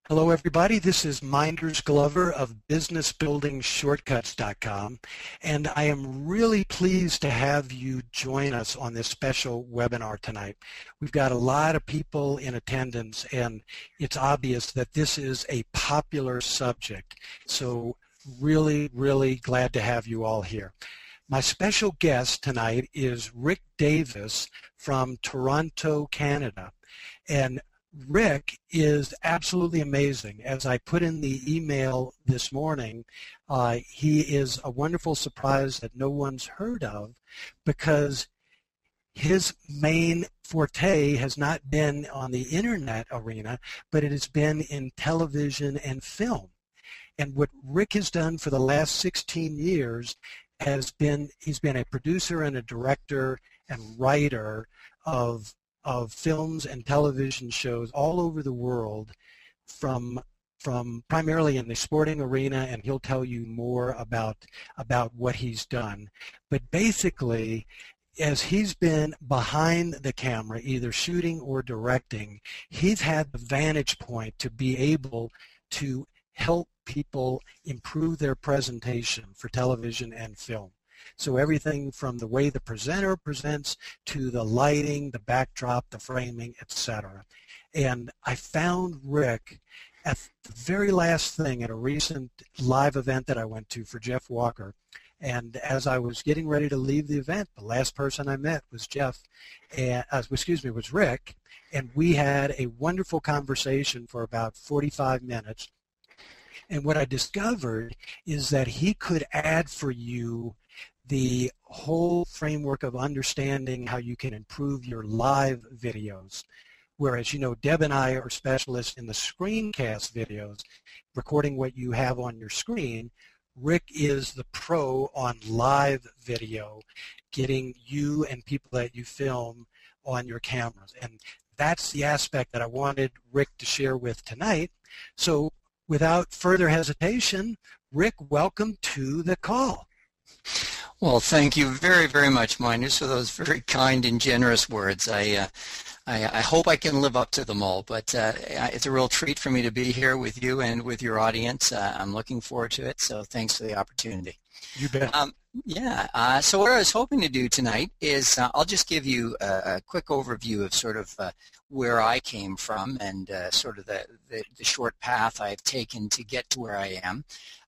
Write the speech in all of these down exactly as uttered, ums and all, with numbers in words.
Hello everybody, this is Minders Glover of business building shortcuts dot com, and I am really pleased to have you join us on this special webinar tonight. We've got a lot of people in attendance, and it's obvious that this is a popular subject, so really, really glad to have you all here. My special guest tonight is Rick Davis from Toronto, Canada, and Rick is absolutely amazing. As I put in the email this morning, uh, he is a wonderful surprise that no one's heard of, because his main forte has not been on the internet arena, but it has been in television and film. And what Rick has done for the last sixteen years has been, he's been a producer and a director and writer of of films and television shows all over the world, from from primarily in the sporting arena, and he'll tell you more about about what he's done. But basically, as he's been behind the camera, either shooting or directing, he's had the vantage point to be able to help people improve their presentation for television and film. So everything from the way the presenter presents to the lighting, the backdrop, the framing, et cetera. And I found Rick at the very last thing at a recent live event that I went to for Jeff Walker. And as I was getting ready to leave the event, the last person I met was Jeff, and, uh, excuse me, was Rick, and we had a wonderful conversation for about forty-five minutes. And what I discovered is that he could add for you the whole framework of understanding how you can improve your live videos. Whereas, you know, Deb and I are specialists in the screencast videos, recording what you have on your screen. Rick is the pro on live video, getting you and people that you film on your cameras. And that's the aspect that I wanted Rick to share with tonight. So without further hesitation, Rick, welcome to the call. Well, thank you very, very much, Minders, for those very kind and generous words. I, uh, I, I hope I can live up to them all, but uh, it's a real treat for me to be here with you and with your audience. Uh, I'm looking forward to it, so thanks for the opportunity. You bet. Um, yeah, uh, so what I was hoping to do tonight is uh, I'll just give you a, a quick overview of sort of uh, where I came from and uh, sort of the, the, the short path I've taken to get to where I am.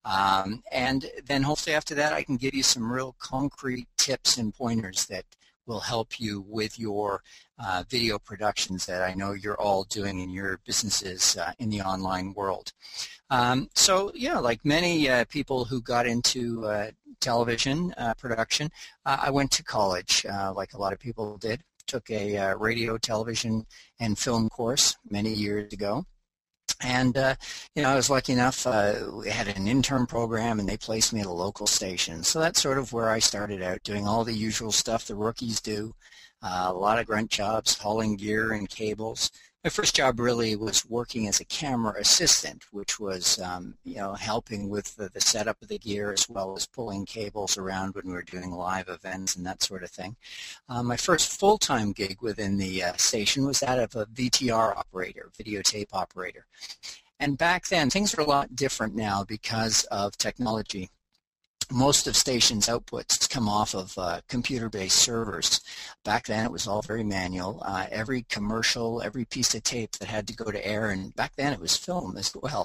Um, and then hopefully after that I can give you some real concrete tips and pointers that will help you with your uh, video productions that I know you're all doing in your businesses uh, in the online world. Um, so yeah, like many uh, people who got into uh, television uh, production, uh, I went to college uh, like a lot of people did. Took a uh, radio, television, and film course many years ago. And, uh, you know, I was lucky enough, uh, we had an intern program and they placed me at a local station. So that's sort of where I started out, doing all the usual stuff the rookies do, uh, a lot of grunt jobs, hauling gear and cables. My first job really was working as a camera assistant, which was, um, you know, helping with the, the setup of the gear as well as pulling cables around when we were doing live events and that sort of thing. Uh, my first full-time gig within the uh, station was that of a V T R operator, videotape operator. And back then, things are a lot different now because of technology. Most of stations' outputs come off of uh, computer-based servers. Back then, it was all very manual. Uh, every commercial, every piece of tape that had to go to air, and back then it was film as well.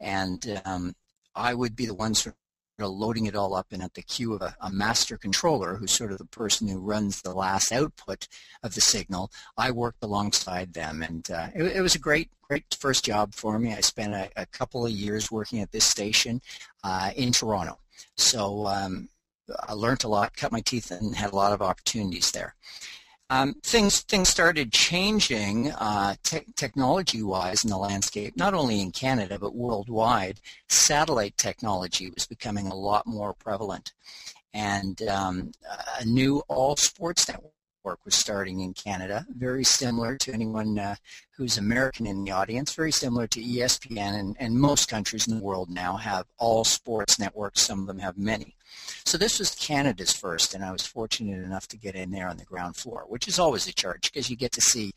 And um, I would be the one sort of loading it all up and at the cue of a, a master controller, who's sort of the person who runs the last output of the signal. I worked alongside them, and uh, it, it was a great, great first job for me. I spent a, a couple of years working at this station uh, in Toronto. So um, I learned a lot, cut my teeth, and had a lot of opportunities there. Um, things things started changing uh, te technology-wise in the landscape, not only in Canada but worldwide. Satellite technology was becoming a lot more prevalent, and um, a new all-sports network was starting in Canada, very similar to anyone uh, who's American in the audience, very similar to E S P N, and, and most countries in the world now have all sports networks. Some of them have many. So this was Canada's first, and I was fortunate enough to get in there on the ground floor, which is always a charge because you get to see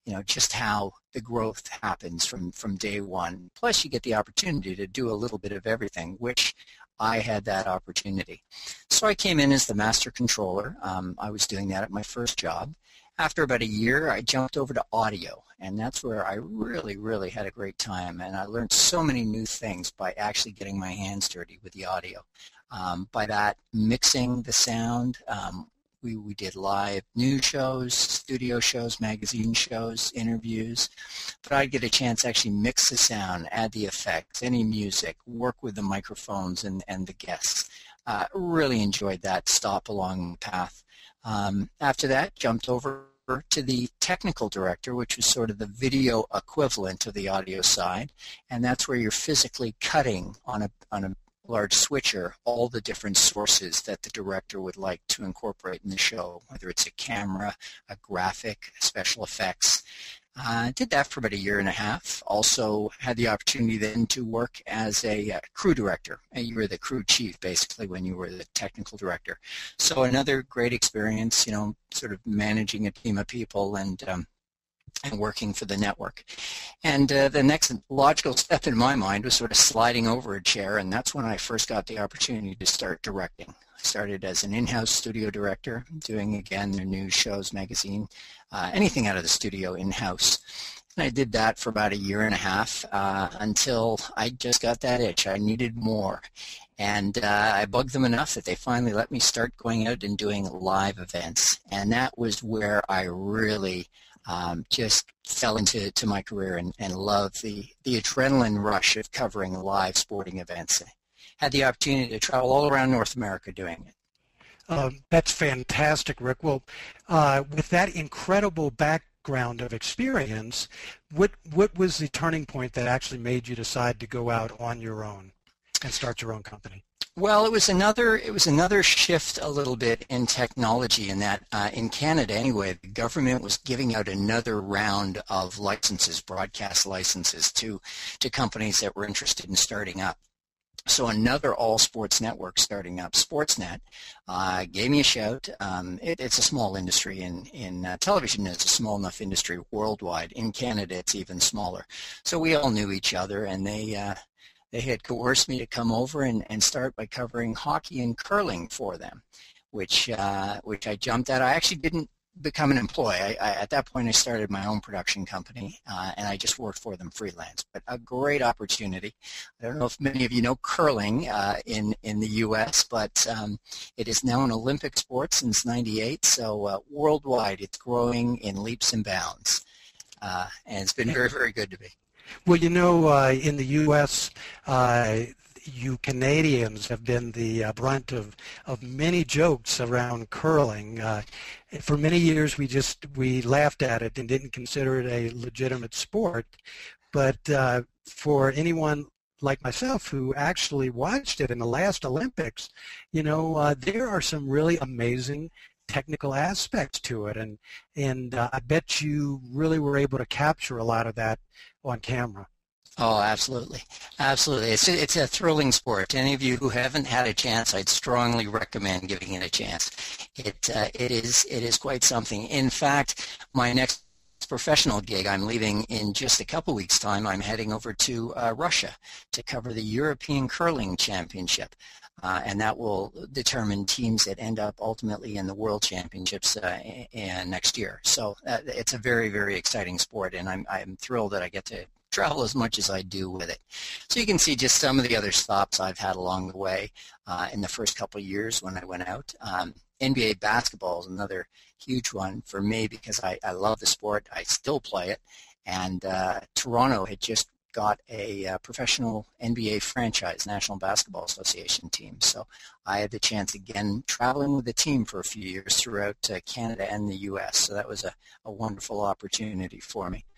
you know, just how the growth happens from, from day one. Plus, you get the opportunity to do a little bit of everything, which I had that opportunity. So I came in as the master controller. Um, I was doing that at my first job. After about a year, I jumped over to audio, and that's where I really, really had a great time, and I learned so many new things by actually getting my hands dirty with the audio. Um, by that, mixing the sound, um, we, we did live news shows, studio shows, magazine shows, interviews, but I'd get a chance to actually mix the sound, add the effects, any music, work with the microphones and, and the guests. Uh, really enjoyed that stop along the path. Um, after that, jumped over to the technical director, which was sort of the video equivalent of the audio side, and that's where you're physically cutting on a on a large switcher all the different sources that the director would like to incorporate in the show, whether it's a camera, a graphic, special effects. I uh, did that for about a year and a half. Also had the opportunity then to work as a uh, crew director. And you were the crew chief, basically, when you were the technical director. So another great experience, you know, sort of managing a team of people and um, and working for the network. And uh, the next logical step in my mind was sort of sliding over a chair, and that's when I first got the opportunity to start directing. I started as an in-house studio director, doing, again, their news shows, magazine, uh, anything out of the studio in-house. And I did that for about a year and a half uh, until I just got that itch. I needed more. And uh, I bugged them enough that they finally let me start going out and doing live events. And that was where I really um, just fell into to my career and, and loved the, the adrenaline rush of covering live sporting events. I had the opportunity to travel all around North America doing it. Um, that's fantastic, Rick. Well, uh, with that incredible background of experience, what what was the turning point that actually made you decide to go out on your own and start your own company? Well, it was another it was another shift a little bit in technology in that uh, in Canada anyway, the government was giving out another round of licenses, broadcast licenses to to companies that were interested in starting up. So another all-sports network starting up, Sportsnet, uh, gave me a shout. Um, it, it's a small industry in, in uh, television. It's a small enough industry worldwide. In Canada, it's even smaller. So we all knew each other, and they uh, they had coerced me to come over and, and start by covering hockey and curling for them, which uh, which I jumped at. I actually didn't become an employee. I, I, at that point, I started my own production company, uh, and I just worked for them freelance. But a great opportunity. I don't know if many of you know curling uh, in, in the U S, but um, it is now an Olympic sport since ninety-eight, so uh, worldwide it's growing in leaps and bounds, uh, and it's been very, very good to me. Well, you know, uh, in the U S, uh, you Canadians have been the uh, brunt of, of many jokes around curling. Uh, for many years, we just we laughed at it and didn't consider it a legitimate sport. But uh, for anyone like myself who actually watched it in the last Olympics, you know, uh, there are some really amazing technical aspects to it, and and uh, I bet you really were able to capture a lot of that on camera. Oh, absolutely. Absolutely. It's a, it's a thrilling sport. Any of you who haven't had a chance, I'd strongly recommend giving it a chance. It uh, it is it is quite something. In fact, my next professional gig, I'm leaving in just a couple weeks' time. I'm heading over to uh, Russia to cover the European Curling Championship. Uh, and that will determine teams that end up ultimately in the World Championships uh, in, next year. So uh, it's a very, very exciting sport, and I'm, I'm thrilled that I get to travel as much as I do with it. So you can see just some of the other stops I've had along the way uh, in the first couple of years when I went out. Um, N B A basketball is another huge one for me because I, I love the sport. I still play it, and uh, Toronto had just got a uh, professional N B A franchise, National Basketball Association team. So I had the chance again traveling with the team for a few years throughout uh, Canada and the U S. So that was a, a wonderful opportunity for me.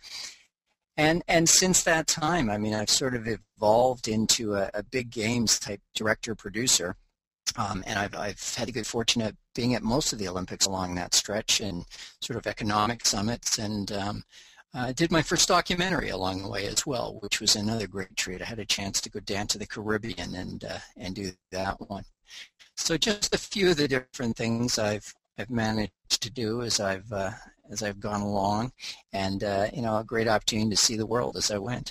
And and since that time, I mean, I've sort of evolved into a, a big games type director producer. Um, and I've, I've had the good fortune of being at most of the Olympics along that stretch and sort of economic summits, and um, I uh, did my first documentary along the way as well, which was another great treat. I had a chance to go down to the Caribbean and uh, and do that one. So just a few of the different things I've I've managed to do as I've uh, as I've gone along, and uh, you know, a great opportunity to see the world as I went.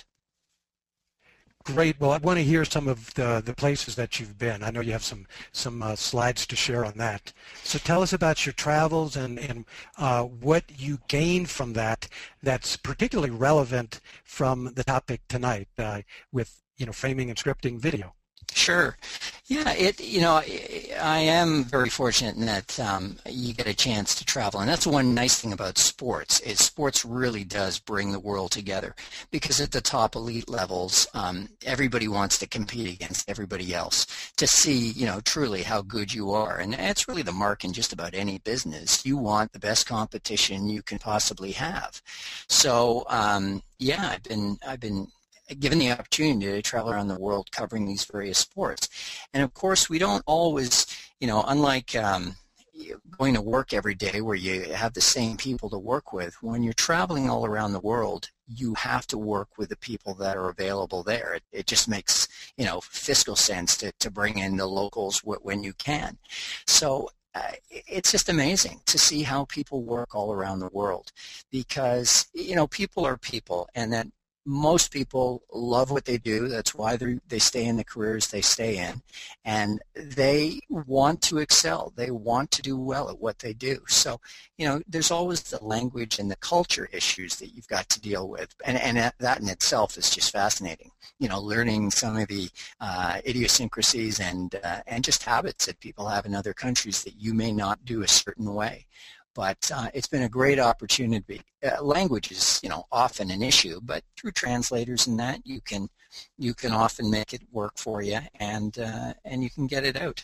Great. Well, I want to hear some of the, the places that you've been. I know you have some some uh, slides to share on that. So tell us about your travels and, and uh, what you gained from that that's particularly relevant from the topic tonight uh, with, you know, framing and scripting video. Sure. Yeah, it, you know, I am very fortunate in that um, you get a chance to travel. And that's one nice thing about sports, is sports really does bring the world together. Because at the top elite levels, um, everybody wants to compete against everybody else to see, you know, truly how good you are. And that's really the mark in just about any business. You want the best competition you can possibly have. So, um, yeah, I've been, I've been, given the opportunity to travel around the world covering these various sports. And of course, we don't always, you know, unlike um, going to work every day where you have the same people to work with, when you're traveling all around the world, you have to work with the people that are available there. It, it just makes, you know, fiscal sense to, to bring in the locals when you can. So Uh, it's just amazing to see how people work all around the world, because, you know, people are people, and that most people love what they do. That's why they they stay in the careers they stay in, and they want to excel. They want to do well at what they do. So, you know, there's always the language and the culture issues that you've got to deal with, and and that in itself is just fascinating. You know, learning some of the uh, idiosyncrasies and uh, and just habits that people have in other countries that you may not do a certain way. But uh, it's been a great opportunity. Uh, language is, you know, often an issue, but through translators and that, you can you can often make it work for you, and uh, and you can get it out.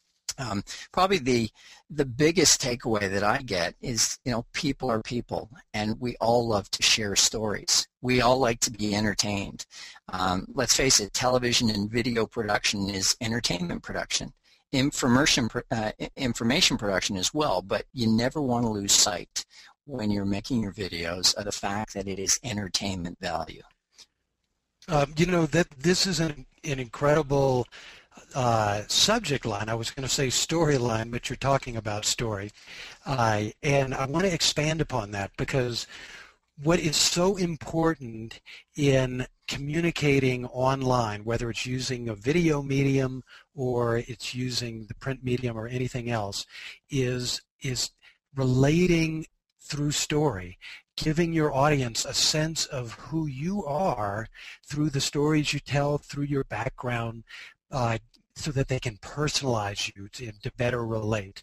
Um, probably the the biggest takeaway that I get is, you know, people are people, and we all love to share stories. We all like to be entertained. Um, let's face it, television and video production is entertainment production. Information, uh, information production as well, but you never want to lose sight when you're making your videos of the fact that it is entertainment value. Uh, you know, that this is an, an incredible uh, subject line. I was going to say storyline, but you're talking about story. Uh, and I want to expand upon that, because what is so important in communicating online, whether it's using a video medium or it's using the print medium or anything else, is is relating through story, giving your audience a sense of who you are through the stories you tell, through your background, uh, so that they can personalize you to, to better relate.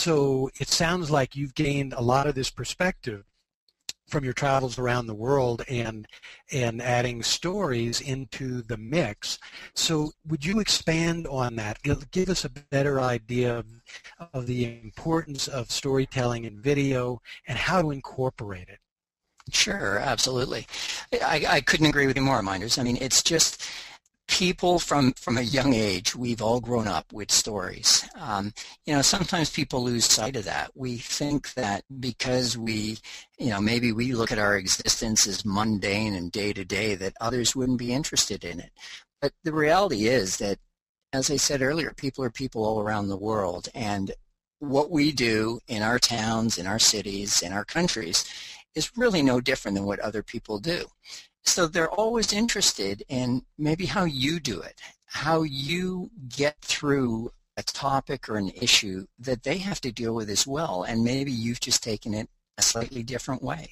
So it sounds like you've gained a lot of this perspective from your travels around the world and and adding stories into the mix. So would you expand on that? Give, give us a better idea of, of the importance of storytelling in video and how to incorporate it. Sure, absolutely. I, I couldn't agree with you more, Minders. I mean, it's just people from, from a young age, we've all grown up with stories. Um, you know, sometimes people lose sight of that. We think that because we, you know, maybe we look at our existence as mundane and day-to-day, that others wouldn't be interested in it. But the reality is that, as I said earlier, people are people all around the world, and what we do in our towns, in our cities, in our countries is really no different than what other people do. So they're always interested in maybe how you do it, how you get through a topic or an issue that they have to deal with as well, and maybe you've just taken it a slightly different way.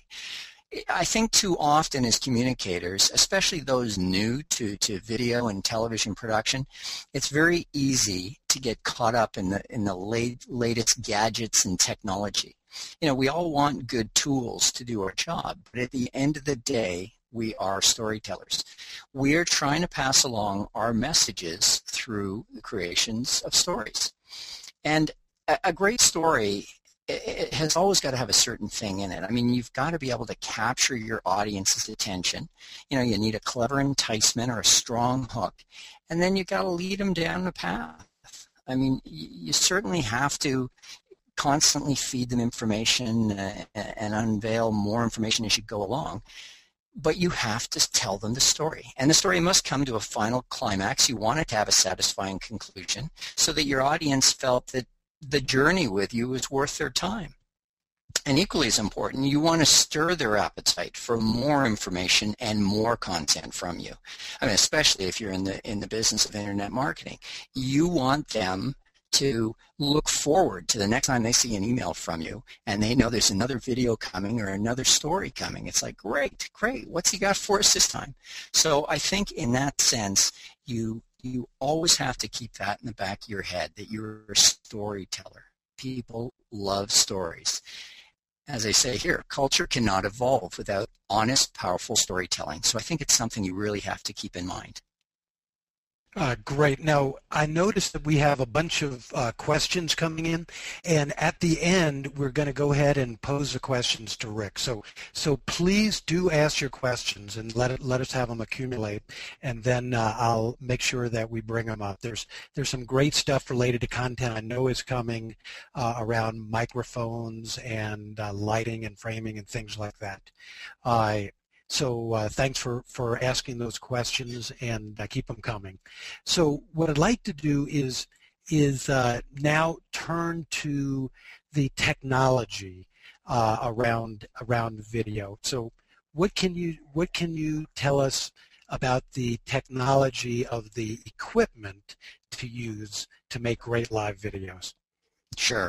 I think too often as communicators, especially those new to, to video and television production, it's very easy to get caught up in the, in the late, latest gadgets and technology. You know, we all want good tools to do our job, but at the end of the day, we are storytellers. We are trying to pass along our messages through the creations of stories. And a, a great story, it has always got to have a certain thing in it. I mean, you've got to be able to capture your audience's attention. You know, you need a clever enticement or a strong hook, and then you've got to lead them down the path. I mean, you certainly have to constantly feed them information uh, and unveil more information as you go along. But you have to tell them the story. And the story must come to a final climax. You want it to have a satisfying conclusion so that your audience felt that the journey with you was worth their time. And equally as important, you want to stir their appetite for more information and more content from you. I mean, especially if you're in the in the business of internet marketing, you want them to look forward to the next time they see an email from you and they know there's another video coming or another story coming. It's like, great, great. What's he got for us this time? So I think in that sense, you you always have to keep that in the back of your head, that you're a storyteller. People love stories. As I say here, culture cannot evolve without honest, powerful storytelling. So I think it's something you really have to keep in mind. Uh, great. Now, I noticed that we have a bunch of uh, questions coming in, and at the end, we're going to go ahead and pose the questions to Rick. So, so please do ask your questions and let it, let us have them accumulate, and then uh, I'll make sure that we bring them up. There's there's some great stuff related to content I know is coming uh, around microphones and uh, lighting and framing and things like that. Uh, So uh, thanks for, for asking those questions, and uh, keep them coming. So what I'd like to do is, is uh, now turn to the technology uh, around, around video. So what can you, what can you tell us about the technology of the equipment to use to make great live videos? Sure.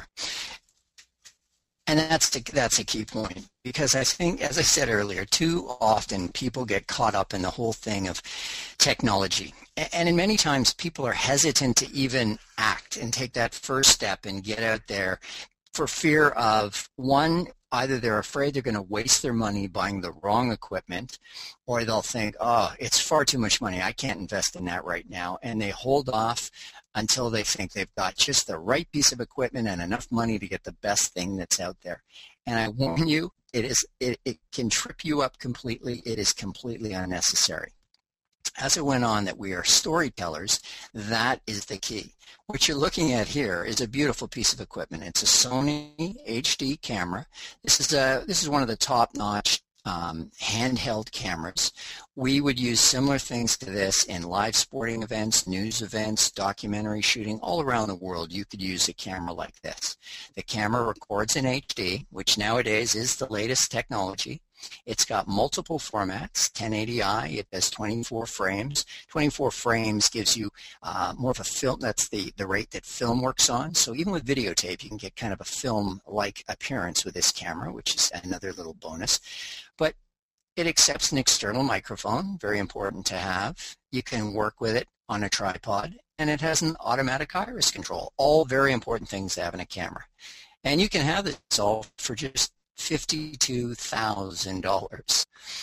And that's the, that's a key point, because I think, as I said earlier, too often people get caught up in the whole thing of technology. And in many times people are hesitant to even act and take that first step and get out there for fear of, one, either they're afraid they're going to waste their money buying the wrong equipment, or they'll think, oh, it's far too much money, I can't invest in that right now, and they hold off until they think they've got just the right piece of equipment and enough money to get the best thing that's out there. And I warn you, it is it, it can trip you up completely. It is completely unnecessary. As it went on that we are storytellers, that is the key. What you're looking at here is a beautiful piece of equipment. It's a Sony H D camera. This is a this is one of the top-notch Um, handheld cameras. We would use similar things to this in live sporting events, news events, documentary shooting. All around the world you could use a camera like this. The camera records in H D, which nowadays is the latest technology. It's got multiple formats, ten eighty i, it has twenty-four frames. twenty-four frames gives you uh, more of a film, that's the, the rate that film works on. So even with videotape, you can get kind of a film-like appearance with this camera, which is another little bonus. But it accepts an external microphone, very important to have. You can work with it on a tripod, and it has an automatic iris control. All very important things to have in a camera. And you can have this all for just fifty-two thousand dollars.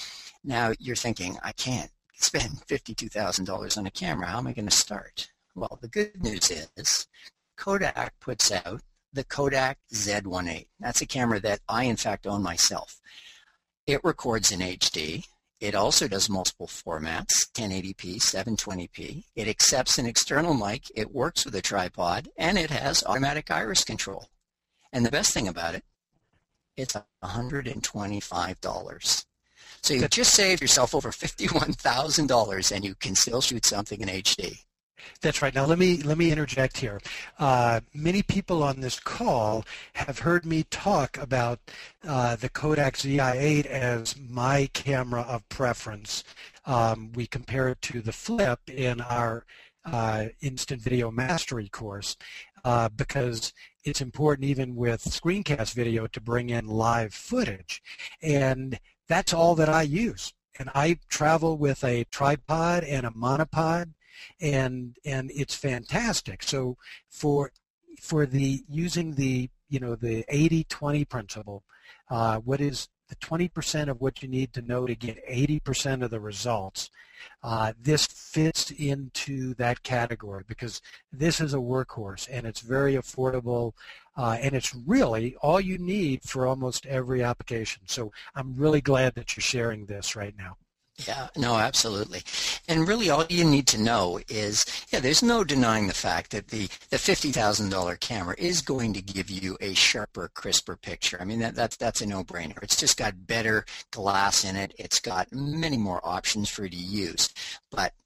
Now you're thinking, I can't spend fifty-two thousand dollars on a camera. How am I going to start? Well, the good news is Kodak puts out the Kodak Z eighteen. That's a camera that I, in fact, own myself. It records in H D. It also does multiple formats, ten eighty p, seven twenty p. It accepts an external mic. It works with a tripod, and it has automatic iris control. And the best thing about it, it's one hundred twenty-five dollars. So you just saved yourself over fifty-one thousand dollars, and you can still shoot something in H D. That's right. Now let me let me interject here. Uh, many people on this call have heard me talk about uh, the Kodak Z I eight as my camera of preference. Um, we compare it to the Flip in our uh, Instant Video Mastery course uh, because it's important even with screencast video to bring in live footage, and that's all that I use. And I travel with a tripod and a monopod, and and it's fantastic. So for for the using the you know the eighty twenty principle, uh, what is the twenty percent of what you need to know to get eighty percent of the results, uh, this fits into that category because this is a workhorse and it's very affordable, uh, and it's really all you need for almost every application. So I'm really glad that you're sharing this right now. Yeah, no, absolutely. And really all you need to know is, yeah, there's no denying the fact that the, the fifty thousand dollar camera is going to give you a sharper, crisper picture. I mean, that, that's, that's a no-brainer. It's just got better glass in it. It's got many more options for you to use. But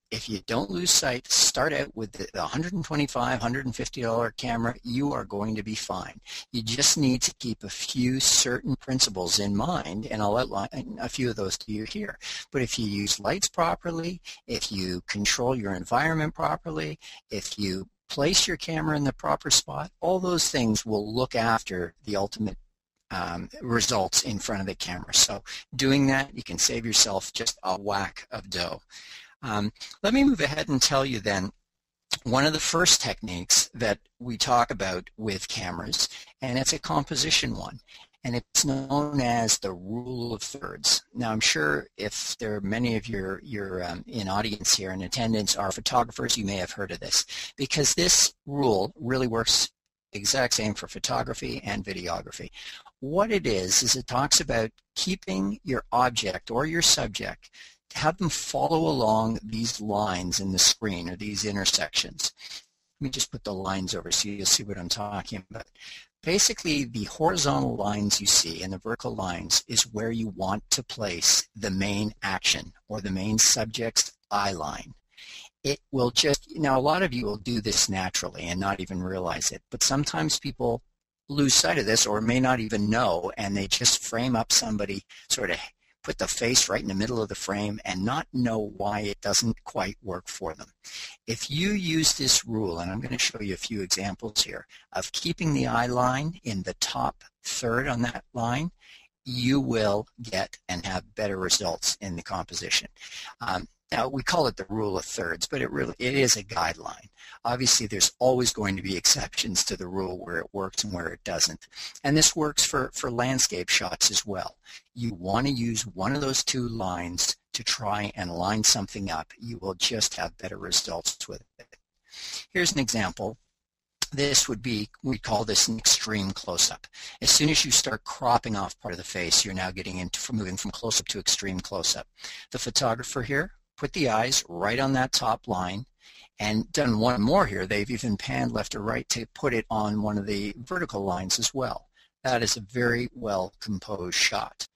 if you don't lose sight, start out with the one hundred twenty-five dollars, one hundred fifty dollars camera, you are going to be fine. You just need to keep a few certain principles in mind, and I'll outline a few of those to you here. But if you use lights properly, if you control your environment properly, if you place your camera in the proper spot, all those things will look after the ultimate um, results in front of the camera. So doing that, you can save yourself just a whack of dough. Um, let me move ahead and tell you then one of the first techniques that we talk about with cameras, and it's a composition one, and it's known as the rule of thirds. Now, I'm sure if there are many of your, your um, in audience here in attendance are photographers, you may have heard of this, because this rule really works exact same for photography and videography. What it is, is it talks about keeping your object or your subject, have them follow along these lines in the screen or these intersections. Let me just put the lines over so you'll see what I'm talking about. Basically, the horizontal lines you see and the vertical lines is where you want to place the main action or the main subject's eye line. It will just, now a lot of you will do this naturally and not even realize it, but sometimes people lose sight of this or may not even know, and they just frame up somebody, sort of put the face right in the middle of the frame and not know why it doesn't quite work for them. If you use this rule, and I'm going to show you a few examples here, of keeping the eye line in the top third on that line, you will get and have better results in the composition. Um, Now, we call it the rule of thirds, but it really it is a guideline. Obviously, there's always going to be exceptions to the rule where it works and where it doesn't. And this works for, for landscape shots as well. You want to use one of those two lines to try and line something up. You will just have better results with it. Here's an example. This would be, we call this an extreme close-up. As soon as you start cropping off part of the face, you're now getting into from moving from close-up to extreme close-up. The photographer here put the eyes right on that top line, and done one more here. They've even panned left or right to put it on one of the vertical lines as well. That is a very well composed shot.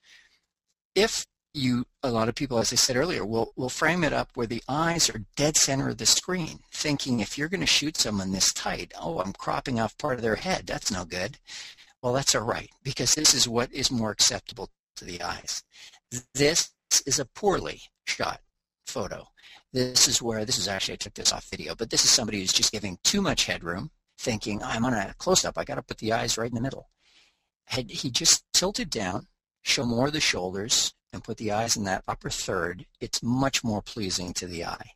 If you, a lot of people, as I said earlier, will, will frame it up where the eyes are dead center of the screen, thinking if you're going to shoot someone this tight, oh, I'm cropping off part of their head, that's no good. Well, that's all right, because this is what is more acceptable to the eyes. This is a poorly shot photo. This is where, this is actually, I took this off video, but this is somebody who's just giving too much headroom, thinking, I'm on a close-up, I got to put the eyes right in the middle. Had he just tilted down, show more of the shoulders, and put the eyes in that upper third, it's much more pleasing to the eye.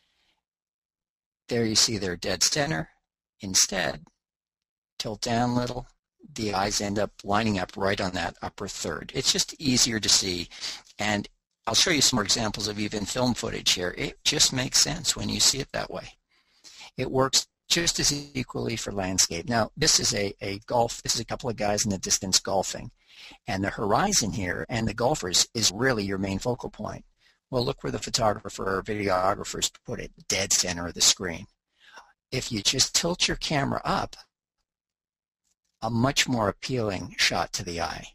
There you see they're dead center. Instead, tilt down a little, the eyes end up lining up right on that upper third. It's just easier to see, and I'll show you some more examples of even film footage here. It just makes sense when you see it that way. It works just as equally for landscape. Now, this is a, a golf, this is a couple of guys in the distance golfing, and the horizon here and the golfers is really your main focal point. Well, look where the photographer or videographers put it, dead center of the screen. If you just tilt your camera up, a much more appealing shot to the eye.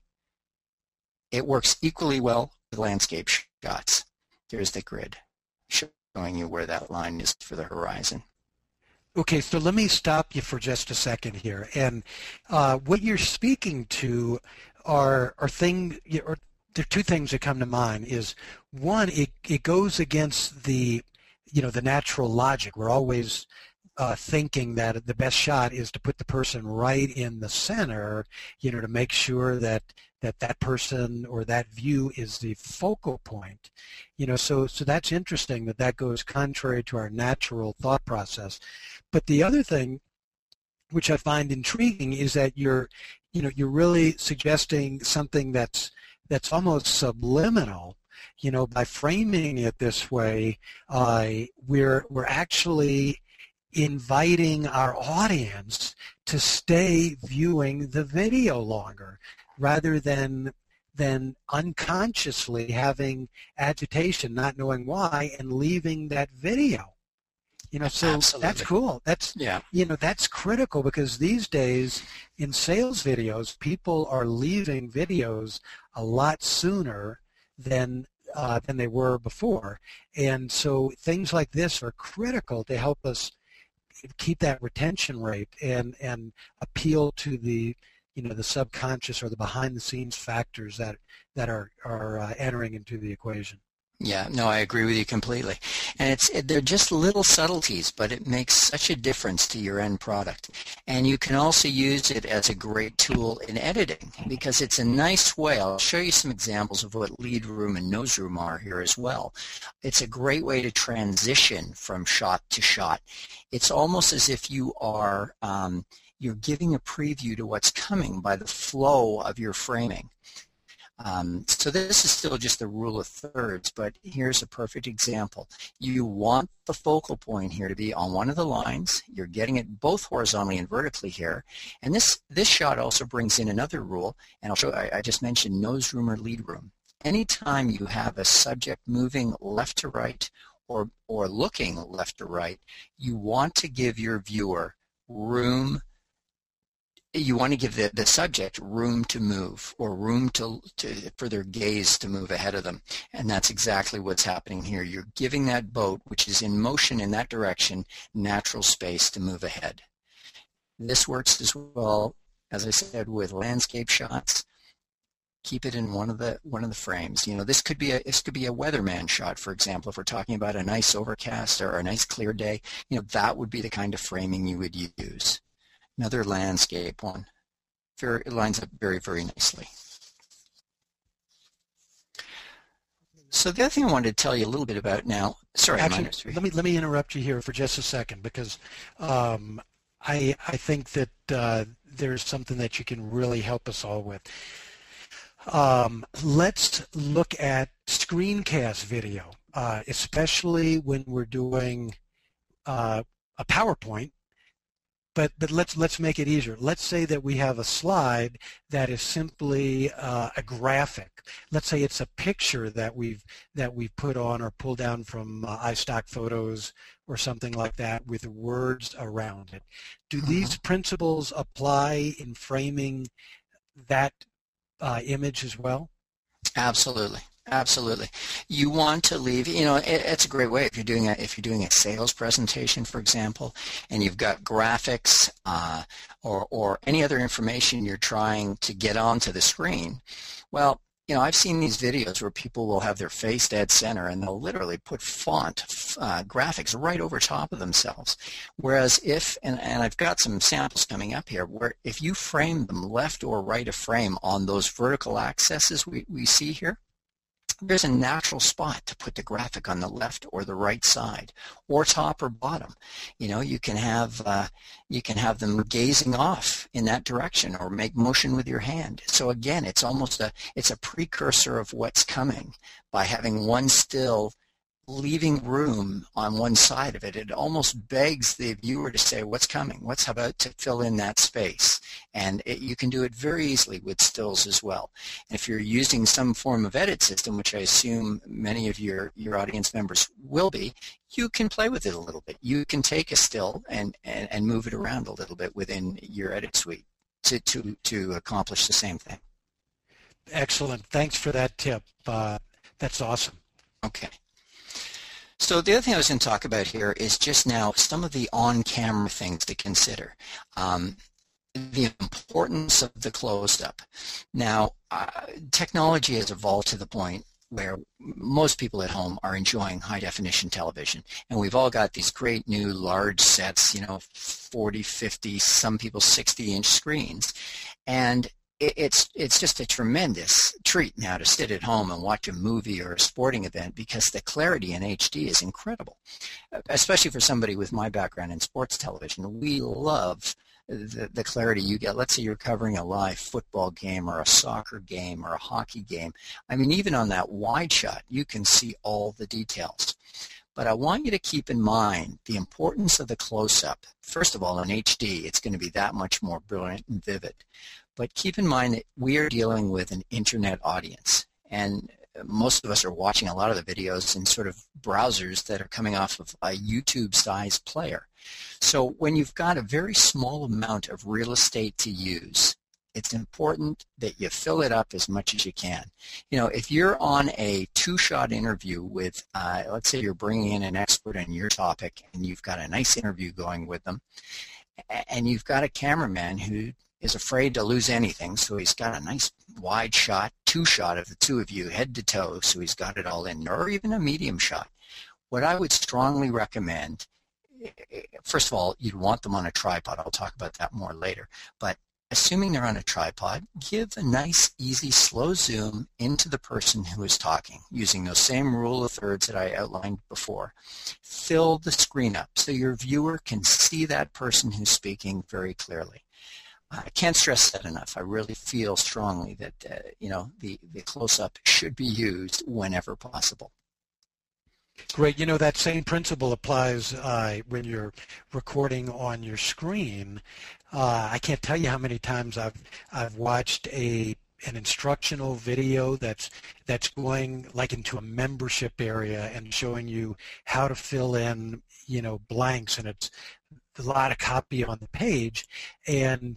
It works equally well with landscape shots. There's the grid showing you where that line is for the horizon. Okay, so let me stop you for just a second here. And uh, what you're speaking to are are things, or there are two things that come to mind. Is one, it it goes against the, you know, the natural logic. We're always uh, thinking that the best shot is to put the person right in the center, you know, to make sure that that that person or that view is the focal point. You know, so so that's interesting that that goes contrary to our natural thought process. But the other thing, which I find intriguing, is that you're, you know, you're really suggesting something that's that's almost subliminal. You know, by framing it this way, uh, we're we're actually inviting our audience to stay viewing the video longer, rather than than unconsciously having agitation, not knowing why, and leaving that video. You know, so Absolutely. That's cool. That's, yeah. you know, that's critical, because these days in sales videos, people are leaving videos a lot sooner than uh, than they were before. And so things like this are critical to help us keep that retention rate and, and appeal to the, you know, the subconscious or the behind-the-scenes factors that, that are, are uh, entering into the equation. Yeah, no, I agree with you completely. And it's they're just little subtleties, but it makes such a difference to your end product. And you can also use it as a great tool in editing because it's a nice way. I'll show you some examples of what lead room and nose room are here as well. It's a great way to transition from shot to shot. It's almost as if you are um, you're giving a preview to what's coming by the flow of your framing. Um, so this is still just the rule of thirds, but here's a perfect example. You want the focal point here to be on one of the lines. You're getting it both horizontally and vertically here. And this, this shot also brings in another rule, and I'll show, I, I just mentioned nose room or lead room. Anytime you have a subject moving left to right or, or looking left to right, you want to give your viewer room. You want to give the, the subject room to move or room to, to for their gaze to move ahead of them. And that's exactly what's happening here. You're giving that boat, which is in motion in that direction, natural space to move ahead. This works as well, as I said, with landscape shots. Keep it in one of the one of the frames. You know, this could be a this could be a weatherman shot, for example. If we're talking about a nice overcast or a nice clear day, you know, that would be the kind of framing you would use. Another landscape one. Very, it lines up very, very nicely. So the other thing I wanted to tell you a little bit about now. Sorry, Actually, let me let me interrupt you here for just a second because um, I I think that uh, there's something that you can really help us all with. Um, let's look at screencast video, uh, especially when we're doing uh, a PowerPoint. But, but let's, let's make it easier. Let's say that we have a slide that is simply uh, a graphic. Let's say it's a picture that we've, that we've put on or pulled down from uh, iStock Photos or something like that with words around it. Do mm-hmm. these principles apply in framing that uh, image as well? Absolutely. Absolutely. You want to leave, you know, it, it's a great way if you're doing a, if you're doing a sales presentation, for example, and you've got graphics uh, or, or any other information you're trying to get onto the screen. Well, you know, I've seen these videos where people will have their face dead center and they'll literally put font uh, graphics right over top of themselves. Whereas if, and, and I've got some samples coming up here, where if you frame them left or right of frame on those vertical accesses we, we see here, there's a natural spot to put the graphic on the left or the right side, or top or bottom. You know, you can have uh, you can have them gazing off in that direction, or make motion with your hand. So again, it's almost a it's a precursor of what's coming by having one still, leaving room on one side of it. It almost begs the viewer to say, what's coming? What's about to fill in that space? And it, you can do it very easily with stills as well. And if you're using some form of edit system, which I assume many of your, your audience members will be, you can play with it a little bit. You can take a still and, and, and move it around a little bit within your edit suite to, to, to accomplish the same thing. Excellent. Thanks for that tip. Uh, that's awesome. Okay. So the other thing I was going to talk about here is just now some of the on-camera things to consider. Um, the importance of the close-up. Now, uh, technology has evolved to the point where most people at home are enjoying high-definition television. And we've all got these great new large sets, you know, forty, fifty, some people sixty-inch screens. And It's it's just a tremendous treat now to sit at home and watch a movie or a sporting event because the clarity in H D is incredible, especially for somebody with my background in sports television. We love the, the clarity you get. Let's say you're covering a live football game or a soccer game or a hockey game. I mean, even on that wide shot, you can see all the details. But I want you to keep in mind the importance of the close-up. First of all, in H D, it's going to be that much more brilliant and vivid. But keep in mind that we are dealing with an internet audience, and most of us are watching a lot of the videos in sort of browsers that are coming off of a YouTube-sized player. So when you've got a very small amount of real estate to use, it's important that you fill it up as much as you can. You know, if you're on a two-shot interview with, uh, let's say you're bringing in an expert on your topic and you've got a nice interview going with them, and you've got a cameraman who is afraid to lose anything, so he's got a nice wide shot, two-shot of the two of you head to toe, so he's got it all in, or even a medium shot. What I would strongly recommend, first of all, you'd want them on a tripod. I'll talk about that more later. But assuming they're on a tripod, give a nice, easy, slow zoom into the person who is talking using those same rule of thirds that I outlined before. Fill the screen up so your viewer can see that person who's speaking very clearly. I can't stress that enough. I really feel strongly that uh, you know the, the close-up should be used whenever possible. Great. You know, that same principle applies uh, when you're recording on your screen. Uh, I can't tell you how many times I've I've watched a an instructional video that's that's going like into a membership area and showing you how to fill in, you know, blanks, and it's a lot of copy on the page, and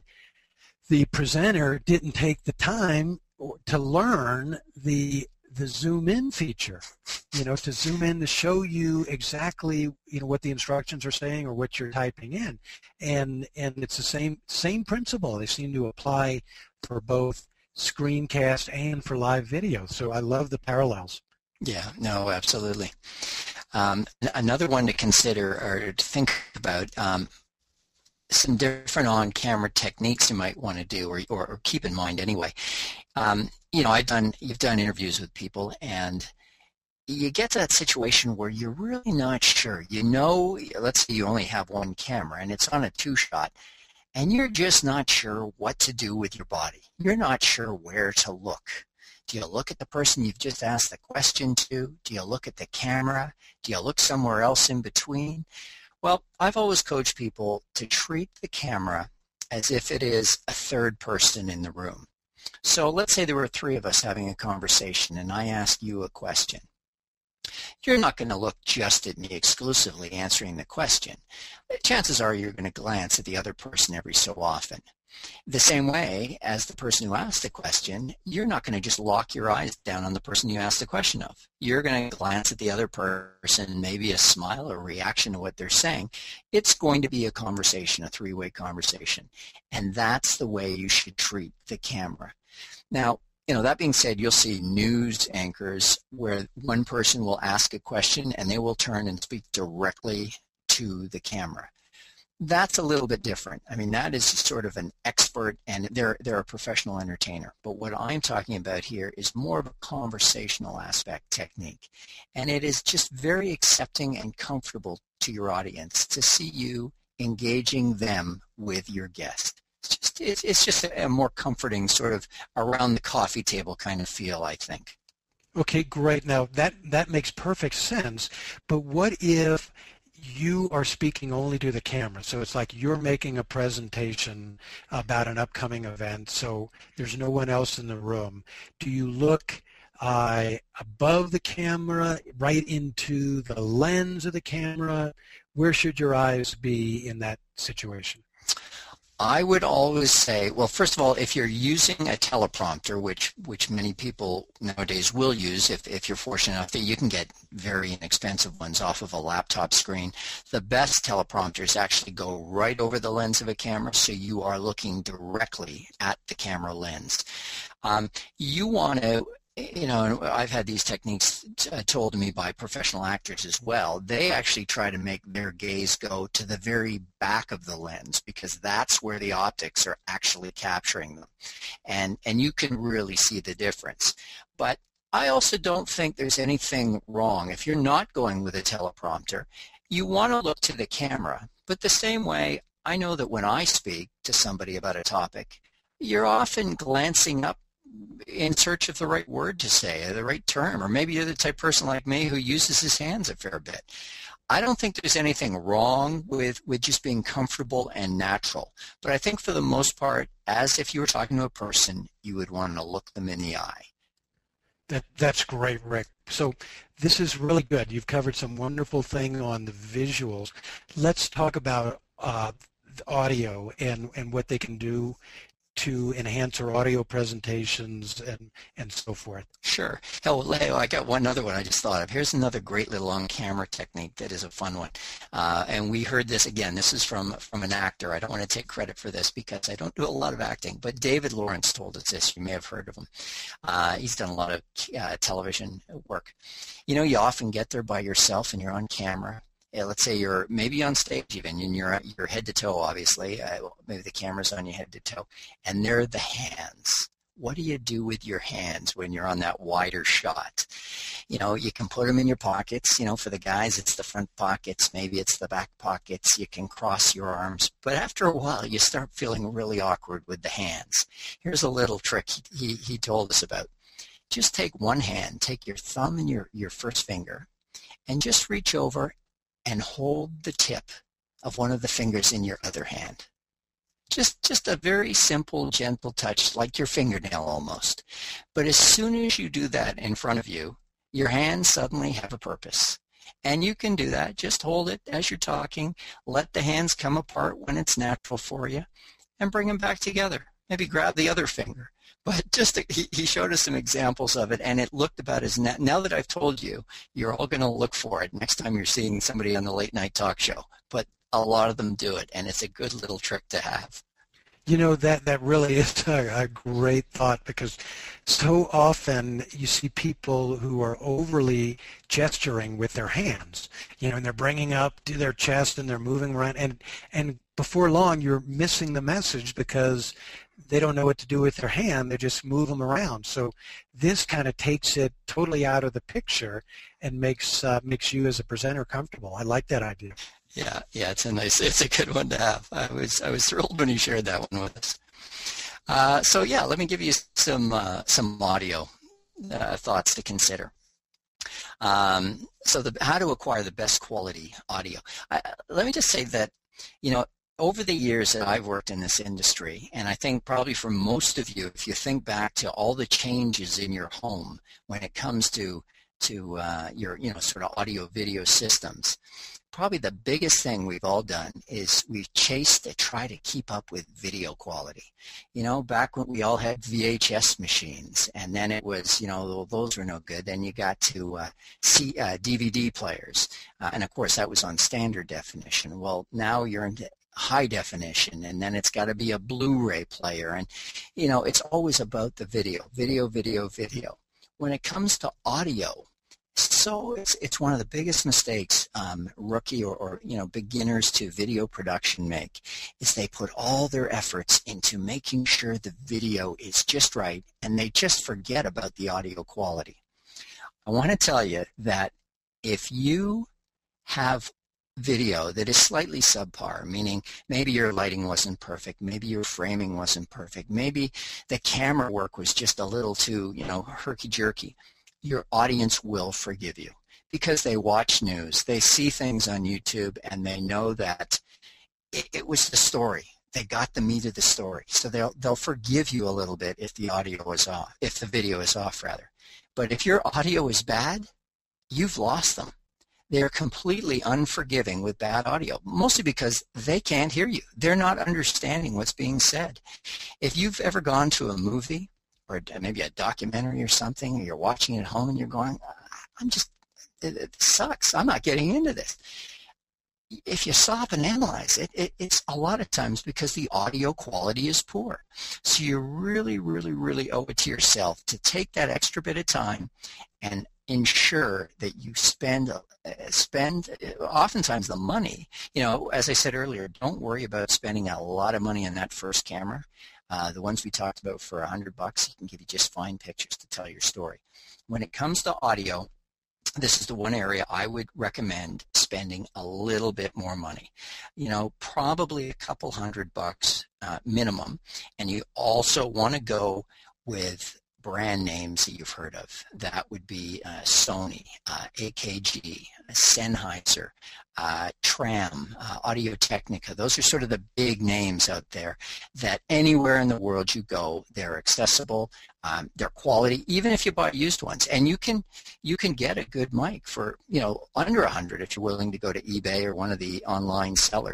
the presenter didn't take the time to learn the the zoom in feature, you know, to zoom in to show you exactly, you know, what the instructions are saying or what you're typing in. And and it's the same same principle. They seem to apply for both screencast and for live video. So I love the parallels. Yeah, no, absolutely. Um, another one to consider or to think about, um, some different on-camera techniques you might want to do, or, or, or keep in mind anyway. Um, you know, I've done, you've done interviews with people, and you get to that situation where you're really not sure. You know, let's say you only have one camera and it's on a two-shot, and you're just not sure what to do with your body. You're not sure where to look. Do you look at the person you've just asked the question to? Do you look at the camera? Do you look somewhere else in between? Well, I've always coached people to treat the camera as if it is a third person in the room. So let's say there were three of us having a conversation and I asked you a question. You're not going to look just at me exclusively answering the question. Chances are you're going to glance at the other person every so often. The same way as the person who asked the question, you're not going to just lock your eyes down on the person you asked the question of. You're going to glance at the other person, maybe a smile or reaction to what they're saying. It's going to be a conversation, a three-way conversation. And that's the way you should treat the camera. Now, you know, that being said, you'll see news anchors where one person will ask a question and they will turn and speak directly to the camera. That's a little bit different. I mean, that is sort of an expert, and they're, they're a professional entertainer. But what I'm talking about here is more of a conversational aspect technique. And it is just very accepting and comfortable to your audience to see you engaging them with your guest. It's just, it's, it's just a, a more comforting sort of around the coffee table kind of feel, I think. Okay, great. Now, that, that makes perfect sense. But what if you are speaking only to the camera? So it's like you're making a presentation about an upcoming event, so there's no one else in the room. Do you look uh, above the camera, right into the lens of the camera? Where should your eyes be in that situation? I would always say, well, first of all, if you're using a teleprompter, which which many people nowadays will use, if, if you're fortunate enough that you can get very inexpensive ones off of a laptop screen, the best teleprompters actually go right over the lens of a camera, so you are looking directly at the camera lens. Um, you want to, you know, and I've had these techniques told to me by professional actors as well. They actually try to make their gaze go to the very back of the lens, because that's where the optics are actually capturing them. And, and you can really see the difference. But I also don't think there's anything wrong. If you're not going with a teleprompter, you want to look to the camera. But the same way, I know that when I speak to somebody about a topic, you're often glancing up in search of the right word to say, or the right term, or maybe you're the type of person like me who uses his hands a fair bit. I don't think there's anything wrong with, with just being comfortable and natural, but I think for the most part, as if you were talking to a person, you would want to look them in the eye. That, that's great, Rick. So this is really good. You've covered some wonderful thing on the visuals. Let's talk about uh, the audio and, and what they can do to enhance our audio presentations and, and so forth? Sure. Oh, Leo, I got one other one I just thought of. Here's another great little on-camera technique that is a fun one. Uh, and we heard this again. This is from, from an actor. I don't want to take credit for this because I don't do a lot of acting, but David Lawrence told us this. You may have heard of him. Uh, he's done a lot of uh, television work. You know, you often get there by yourself and you're on camera. Yeah, let's say you're maybe on stage even, and you're, you're head to toe, obviously. Uh, maybe the camera's on you head to toe. And they're the hands. What do you do with your hands when you're on that wider shot? You know, you can put them in your pockets. You know, for the guys, it's the front pockets. Maybe it's the back pockets. You can cross your arms. But after a while, you start feeling really awkward with the hands. Here's a little trick he, he, he told us about. Just take one hand, take your thumb and your, your first finger, and just reach over and hold the tip of one of the fingers in your other hand. Just, just a very simple, gentle touch, like your fingernail almost. But as soon as you do that in front of you, your hands suddenly have a purpose. And you can do that. Just hold it as you're talking. Let the hands come apart when it's natural for you, and bring them back together. Maybe grab the other finger. But just to, he, he showed us some examples of it, and it looked about as na- now that I've told you, you're all going to look for it next time you're seeing somebody on the late night talk show. But a lot of them do it, and it's a good little trick to have. You know, that, that really is a, a great thought, because so often you see people who are overly gesturing with their hands, you know, and they're bringing up to their chest and they're moving around, and, and before long you're missing the message because they don't know what to do with their hand. They just move them around. So this kind of takes it totally out of the picture and makes uh, makes you as a presenter comfortable. I like that idea. Yeah, yeah, it's a nice, it's a good one to have. I was I was thrilled when you shared that one with us. Uh, so yeah, let me give you some uh, some audio uh, thoughts to consider. Um, so the, how to acquire the best quality audio. I, let me just say that, you know, over the years that I've worked in this industry, and I think probably for most of you, if you think back to all the changes in your home when it comes to to uh, your, you know, sort of audio video systems, probably the biggest thing we've all done is we've chased to try to keep up with video quality. You know, back when we all had V H S machines, and then it was, you know, well, those were no good. Then you got to uh, see uh, D V D players, uh, and of course that was on standard definition. Well, now you're into high definition, and then it's got to be a Blu-ray player, and you know, it's always about the video, video, video, video. When it comes to audio, so it's it's one of the biggest mistakes um, rookie or, or you know beginners to video production make, is they put all their efforts into making sure the video is just right, and they just forget about the audio quality. I want to tell you that if you have video that is slightly subpar, meaning maybe your lighting wasn't perfect, maybe your framing wasn't perfect, maybe the camera work was just a little too, you know, herky-jerky, your audience will forgive you, because they watch news, they see things on YouTube, and they know that it, it was the story. They got the meat of the story, so they'll they'll forgive you a little bit if the audio is off, if the video is off rather. But if your audio is bad, you've lost them. They're completely unforgiving with bad audio, mostly because they can't hear you. They're not understanding what's being said. If you've ever gone to a movie or maybe a documentary or something, or you're watching it at home and you're going, I'm just, it, it sucks. I'm not getting into this. If you stop and analyze it, it, it's a lot of times because the audio quality is poor. So you really, really, really owe it to yourself to take that extra bit of time and ensure that you spend uh, spend oftentimes the money. You know, as I said earlier, don't worry about spending a lot of money on that first camera. Uh, the ones we talked about for a hundred bucks, you can give you just fine pictures to tell your story. When it comes to audio, this is the one area I would recommend spending a little bit more money. You know, probably a couple hundred bucks uh, minimum, and you also want to go with brand names that you've heard of. That would be uh, Sony, uh, A K G, Sennheiser, uh, Tram, uh, Audio-Technica. Those are sort of the big names out there that anywhere in the world you go, they're accessible, um, they're quality, even if you buy used ones. And you can you can get a good mic for, you know, under a hundred if you're willing to go to eBay or one of the online sellers,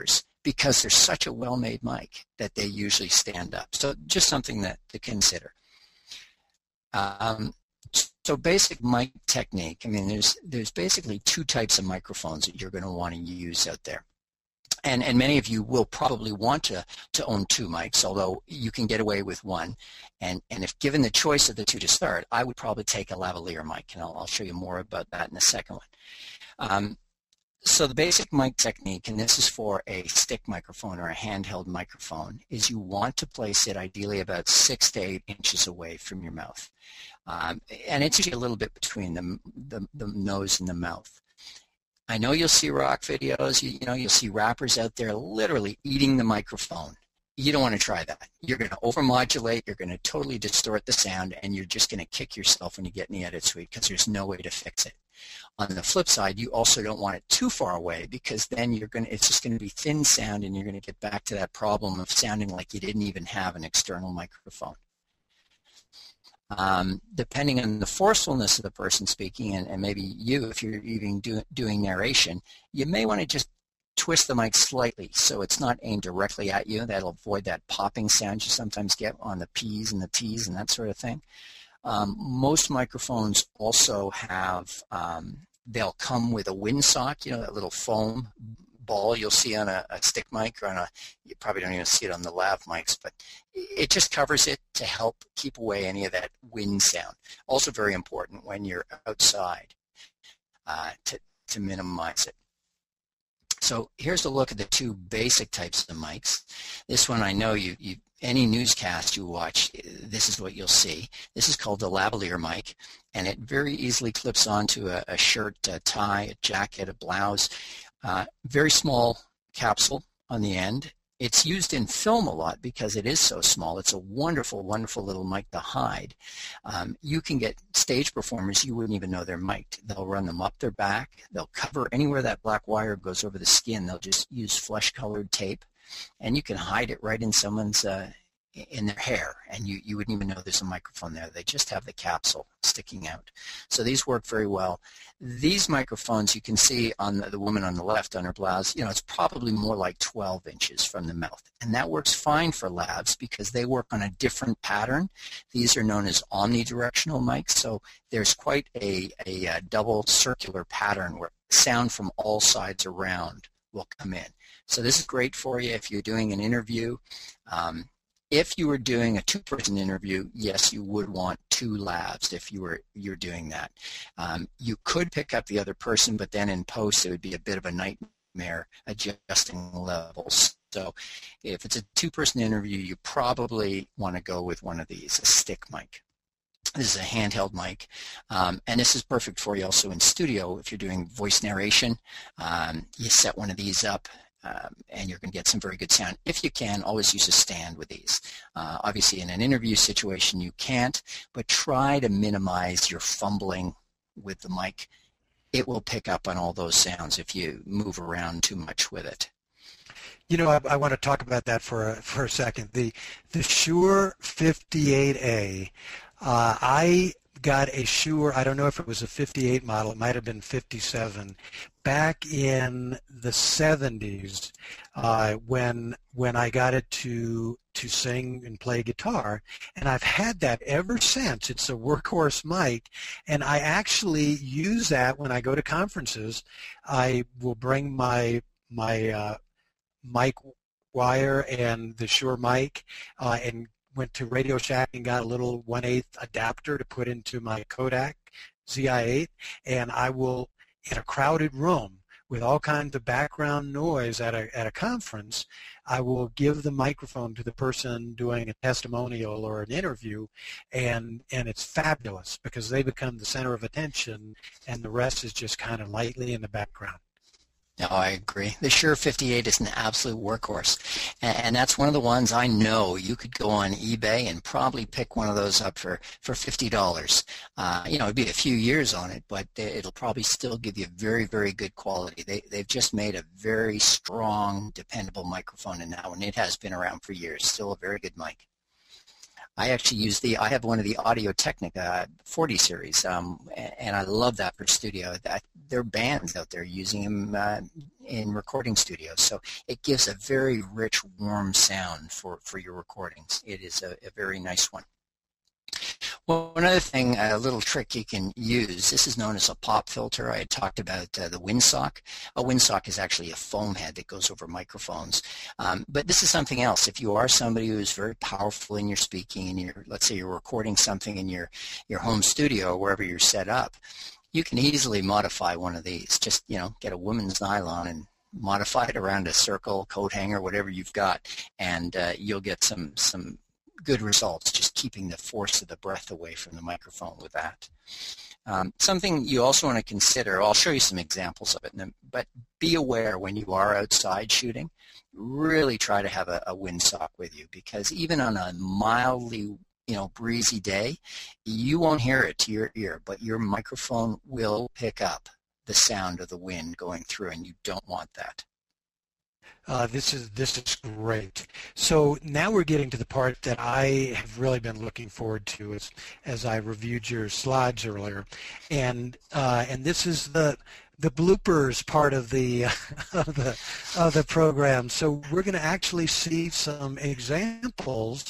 because they're such a well-made mic that they usually stand up. So just something that to consider. Um, so basic mic technique, I mean, there's, there's basically two types of microphones that you're going to want to use out there. And, and many of you will probably want to, to own two mics, although you can get away with one. And, and if given the choice of the two to start, I would probably take a lavalier mic, and I'll, I'll show you more about that in the second one. Um, so the basic mic technique, and this is for a stick microphone or a handheld microphone, is you want to place it ideally about six to eight inches away from your mouth. Um, and it's usually a little bit between the, the, the nose and the mouth. I know you'll see rock videos, you, you know, you'll see rappers out there literally eating the microphone. You don't want to try that. You're going to overmodulate, you're going to totally distort the sound, and you're just going to kick yourself when you get in the edit suite because there's no way to fix it. On the flip side, you also don't want it too far away because then you're going to, it's just going to be thin sound, and you're going to get back to that problem of sounding like you didn't even have an external microphone. Um, depending on the forcefulness of the person speaking, and, and maybe you, if you're even do, doing narration, you may want to just twist the mic slightly so it's not aimed directly at you. That'll avoid that popping sound you sometimes get on the P's and the T's and that sort of thing. Um, most microphones also have, um, they'll come with a windsock, you know, that little foam ball you'll see on a, a stick mic or on a, you probably don't even see it on the lav mics, but it just covers it to help keep away any of that wind sound. Also very important when you're outside uh, to, to minimize it. So here's a look at the two basic types of mics. This one I know you, you any newscast you watch, this is what you'll see. This is called the lavalier mic, and it very easily clips onto a, a shirt, a tie, a jacket, a blouse. Uh, very small capsule on the end. It's used in film a lot because it is so small. It's a wonderful, wonderful little mic to hide. Um, you can get stage performers, you wouldn't even know they're mic'd. They'll run them up their back. They'll cover anywhere that black wire goes over the skin. They'll just use flesh-colored tape, and you can hide it right in someone's uh, in their hair, and you, you wouldn't even know there's a microphone there. They just have the capsule sticking out. So these work very well. These microphones, you can see on the, the woman on the left on her blouse, you know, it's probably more like twelve inches from the mouth. And that works fine for lavs because they work on a different pattern. These are known as omnidirectional mics, so there's quite a, a, a double circular pattern where sound from all sides around will come in. So this is great for you if you're doing an interview. Um, If you were doing a two-person interview, yes, you would want two lavs if you were you're doing that. Um, you could pick up the other person, but then in post it would be a bit of a nightmare adjusting levels. So if it's a two-person interview, you probably want to go with one of these, a stick mic. This is a handheld mic, um, and this is perfect for you also in studio if you're doing voice narration. Um, you set one of these up. Um, and you're going to get some very good sound. If you can, always use a stand with these. Uh, obviously, in an interview situation, you can't, but try to minimize your fumbling with the mic. It will pick up on all those sounds if you move around too much with it. You know, I, I want to talk about that for a, for a second. The the Shure fifty-eight A, uh, I got a Shure, I don't know if it was a fifty-eight model, it might have been fifty-seven, back in the seventies uh, when when I got it to to sing and play guitar, and I've had that ever since. It's a workhorse mic, and I actually use that when I go to conferences. I will bring my my uh, mic wire and the Shure mic uh, and went to Radio Shack and got a little one eighth adapter to put into my Kodak Z I eight, and I will, in a crowded room with all kinds of background noise at a, at a conference, I will give the microphone to the person doing a testimonial or an interview, and, and it's fabulous because they become the center of attention and the rest is just kind of lightly in the background. No, I agree. The Shure fifty-eight is an absolute workhorse, and that's one of the ones I know you could go on eBay and probably pick one of those up for, for fifty dollars. Uh, you know, it'd be a few years on it, but it'll probably still give you very, very good quality. They, they've just made a very strong, dependable microphone in that one. It has been around for years, still a very good mic. I actually use the, I have one of the Audio-Technica forty series, um, and I love that for studio. That, there are bands out there using them uh, in recording studios, so it gives a very rich, warm sound for, for your recordings. It is a, a very nice one. Well, another thing, a little trick you can use, this is known as a pop filter. I had talked about uh, the windsock. A windsock is actually a foam head that goes over microphones. Um, but this is something else. If you are somebody who is very powerful in your speaking, and you're, let's say you're recording something in your, your home studio or wherever you're set up, you can easily modify one of these. Just, you know, get a woman's nylon and modify it around a circle, coat hanger, whatever you've got, and uh, you'll get some, some good results, just keeping the force of the breath away from the microphone with that. Um, something you also want to consider, I'll show you some examples of it, but be aware when you are outside shooting, really try to have a, a windsock with you, because even on a mildly you know, breezy day, you won't hear it to your ear, but your microphone will pick up the sound of the wind going through, and you don't want that. Uh, this is this is great. So now we're getting to the part that I have really been looking forward to as as I reviewed your slides earlier, and uh, and this is the the bloopers part of the of the of the program. So we're going to actually see some examples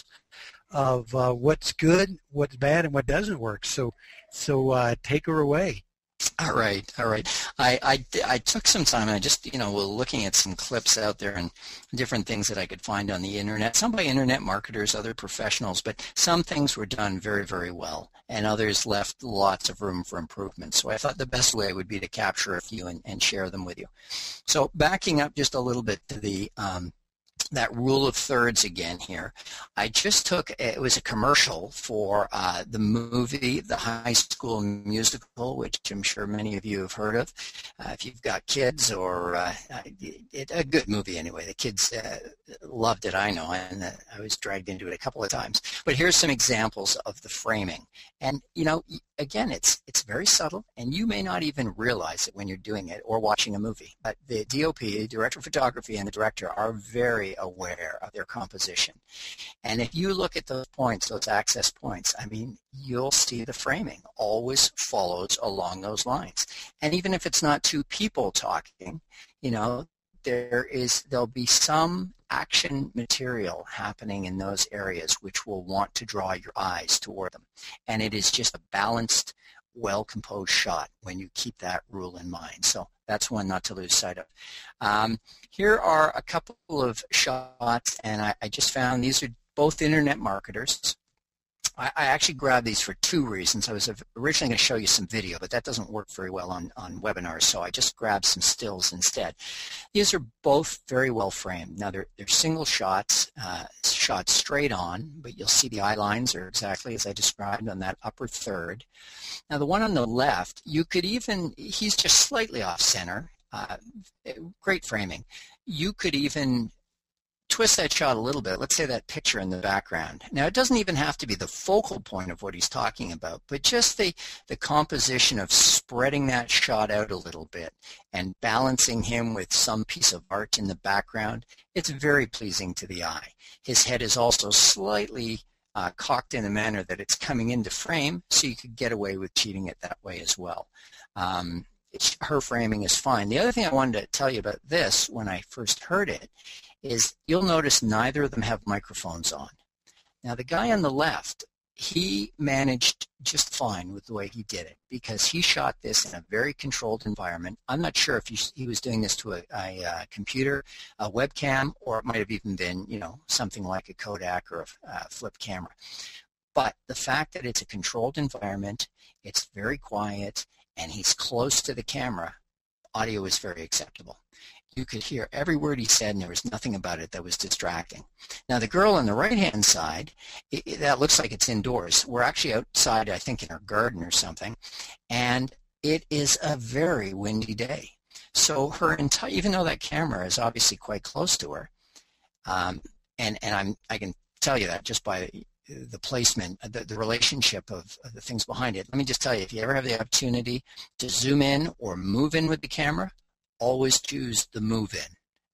of uh, what's good, what's bad, and what doesn't work. So so uh, take her away. All right, all right. I, I, I took some time, and I just, you know, was looking at some clips out there and different things that I could find on the internet, some by internet marketers, other professionals, but some things were done very, very well, and others left lots of room for improvement. So I thought the best way would be to capture a few and, and share them with you. So backing up just a little bit to the um, that rule of thirds again here. I just took, it was a commercial for uh, the movie, The High School Musical, which I'm sure many of you have heard of. Uh, if you've got kids, or uh, it, a good movie anyway. The kids uh, loved it, I know, and uh, I was dragged into it a couple of times. But here's some examples of the framing. And, you know, again, it's it's very subtle, and you may not even realize it when you're doing it or watching a movie. But the D O P, Director of Photography, and the director are very aware of their composition. And if you look at those points, those access points, I mean, you'll see the framing always follows along those lines. And even if it's not two people talking, you know, there is, there'll be some action material happening in those areas which will want to draw your eyes toward them. And it is just a balanced, well-composed shot when you keep that rule in mind. So that's one not to lose sight of. Um, here are a couple of shots, and I, I just found these are both internet marketers. I, I actually grabbed these for two reasons. I was originally going to show you some video, but that doesn't work very well on, on webinars, so I just grabbed some stills instead. These are both very well framed. Now, they're, they're single shots, uh, shot straight on, but you'll see the eye lines are exactly as I described on that upper third. Now, the one on the left, you could even, he's just slightly off center. Uh, great framing. You could even twist that shot a little bit. Let's say that picture in the background. Now, it doesn't even have to be the focal point of what he's talking about, but just the, the composition of spreading that shot out a little bit and balancing him with some piece of art in the background. It's very pleasing to the eye. His head is also slightly uh, cocked in a manner that it's coming into frame, so you could get away with cheating it that way as well. Um, it's, her framing is fine. The other thing I wanted to tell you about this when I first heard it is you'll notice neither of them have microphones on. Now, the guy on the left, he managed just fine with the way he did it because he shot this in a very controlled environment. I'm not sure if he, he was doing this to a, a, a computer, a webcam, or it might have even been, you know, something like a Kodak or a, a flip camera. But the fact that it's a controlled environment, it's very quiet, and he's close to the camera, audio is very acceptable. You could hear every word he said, and there was nothing about it that was distracting. Now, the girl on the right-hand side, it, it, that looks like it's indoors. We're actually outside, I think, in our garden or something, and it is a very windy day. So her entire, even though that camera is obviously quite close to her, um, and and I'm I can tell you that just by the placement, the, the relationship of, of the things behind it. Let me just tell you, if you ever have the opportunity to zoom in or move in with the camera, always choose the move in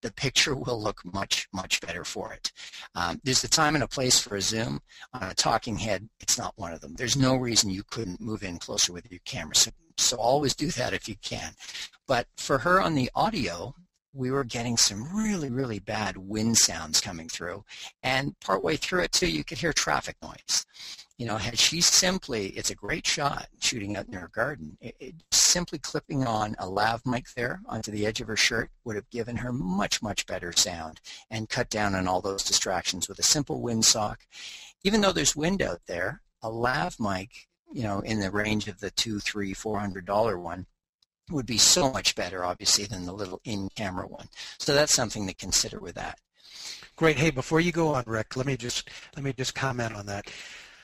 the picture will look much, much better for it. Um, there's a time and a place for a zoom. On a talking head, it's not one of them. There's no reason you couldn't move in closer with your camera. So, so always do that if you can. But for her on the audio, we were getting some really, really bad wind sounds coming through. And partway through it, too, you could hear traffic noise. You know, had she simply, it's a great shot shooting out in her garden, it, it, simply clipping on a lav mic there onto the edge of her shirt would have given her much, much better sound and cut down on all those distractions with a simple windsock. Even though there's wind out there, a lav mic, you know, in the range of the two, three, four hundred dollar one would be so much better, obviously, than the little in-camera one. So that's something to consider with that. Great. Hey, before you go on, Rick, let me just let me just comment on that.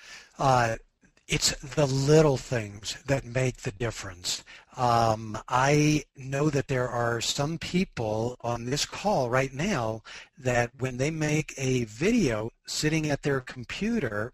Uh, it's the little things that make the difference. Um, I know that there are some people on this call right now that when they make a video sitting at their computer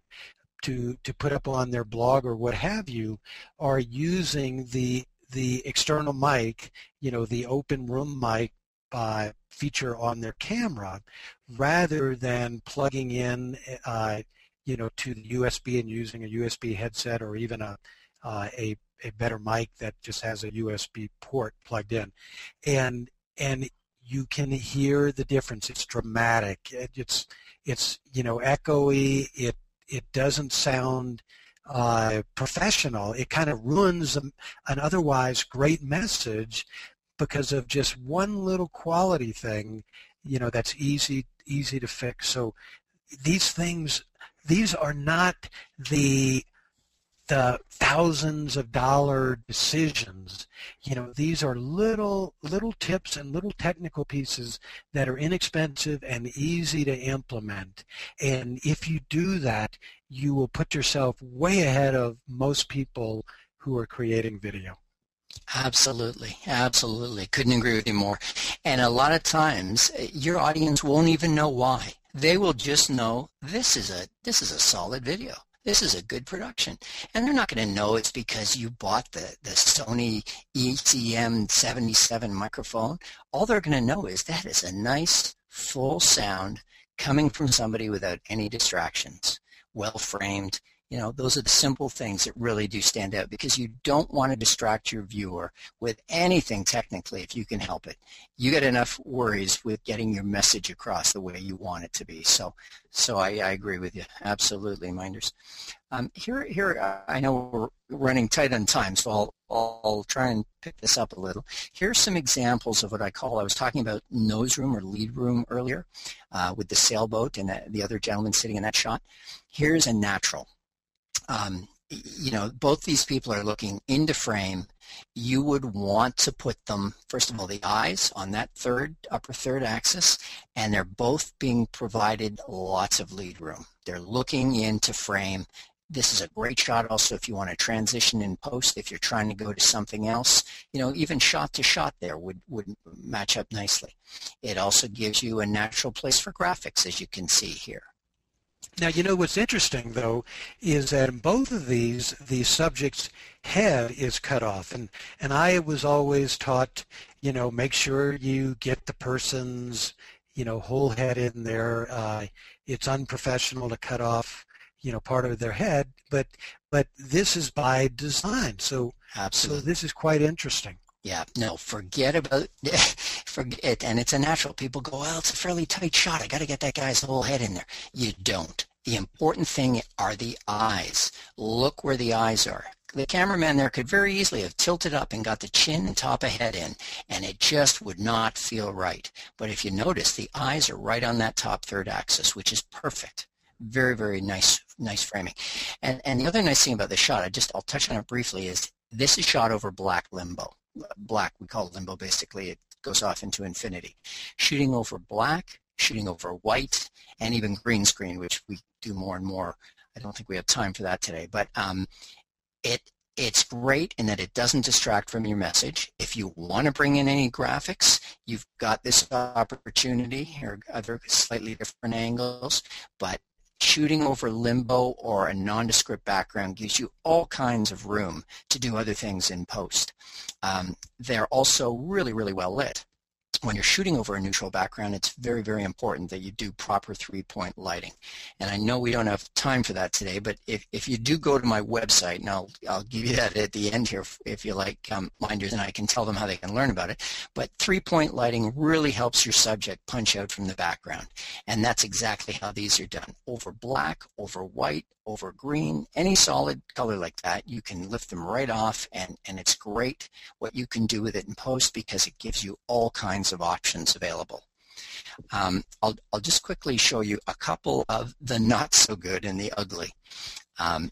to to put up on their blog or what have you, are using the the external mic, you know, the open room mic uh, feature on their camera, rather than plugging in uh, you know, to the U S B and using a U S B headset or even a, uh, a, a better mic that just has a U S B port plugged in. And, and you can hear the difference. It's dramatic. It, it's, it's, you know, echoey. It, it doesn't sound uh, professional. It kind of ruins an, an otherwise great message because of just one little quality thing, you know, that's easy, easy to fix. So these things, these are not the the thousands of dollar decisions. You know, these are little little tips and little technical pieces that are inexpensive and easy to implement. And if you do that, you will put yourself way ahead of most people who are creating video. Absolutely, absolutely. Couldn't agree with you more. And a lot of times, your audience won't even know why. They will just know this is a this is a solid video. This is a good production. And they're not going to know it's because you bought the, the Sony E C M seventy-seven microphone. All they're going to know is that is a nice, full sound coming from somebody without any distractions, well framed. You know, those are the simple things that really do stand out because you don't want to distract your viewer with anything technically if you can help it. You get enough worries with getting your message across the way you want it to be. So so I, I agree with you. Absolutely, Minders. Um, here, here I know we're running tight on time, so I'll, I'll try and pick this up a little. Here's some examples of what I call, I was talking about nose room or lead room earlier uh, with the sailboat and the, the other gentleman sitting in that shot. Here's a natural. Um, you know, both these people are looking into frame. You would want to put them, first of all, the eyes on that third, upper third axis, and they're both being provided lots of lead room. They're looking into frame. This is a great shot also if you want to transition in post, if you're trying to go to something else. You know, even shot to shot there would, would match up nicely. It also gives you a natural place for graphics, as you can see here. Now, you know, what's interesting, though, is that in both of these, the subject's head is cut off. And, and I was always taught, you know, make sure you get the person's, you know, whole head in there. Uh, it's unprofessional to cut off, you know, part of their head. But, but this is by design. So, Absolutely. So this is quite interesting. Yeah, no, forget about forget, and it's a natural. People go, well, it's a fairly tight shot. I got to get that guy's whole head in there. You don't. The important thing are the eyes. Look where the eyes are. The cameraman there could very easily have tilted up and got the chin and top of head in, and it just would not feel right. But if you notice, the eyes are right on that top third axis, which is perfect. Very, very nice, nice framing. And and the other nice thing about the shot, I just I'll touch on it briefly, is this is shot over black limbo. Black, we call it limbo, basically. It goes off into infinity. Shooting over black, shooting over white, and even green screen, which we do more and more. I don't think we have time for that today, but um, it it's great in that it doesn't distract from your message. If you want to bring in any graphics, you've got this opportunity or other slightly different angles, but shooting over limbo or a nondescript background gives you all kinds of room to do other things in post. Um, they're also really, really well lit. when you're shooting over a neutral background, it's very, very important that you do proper three-point lighting. And I know we don't have time for that today, but if, if you do go to my website, and I'll, I'll give you that at the end here if, if you like, um, Minders, and I can tell them how they can learn about it. But three-point lighting really helps your subject punch out from the background. And that's exactly how these are done. Over black, over white, over green, any solid color like that, you can lift them right off, and, and it's great what you can do with it in post because it gives you all kinds of options available. Um, I'll, I'll just quickly show you a couple of the not so good and the ugly. Um,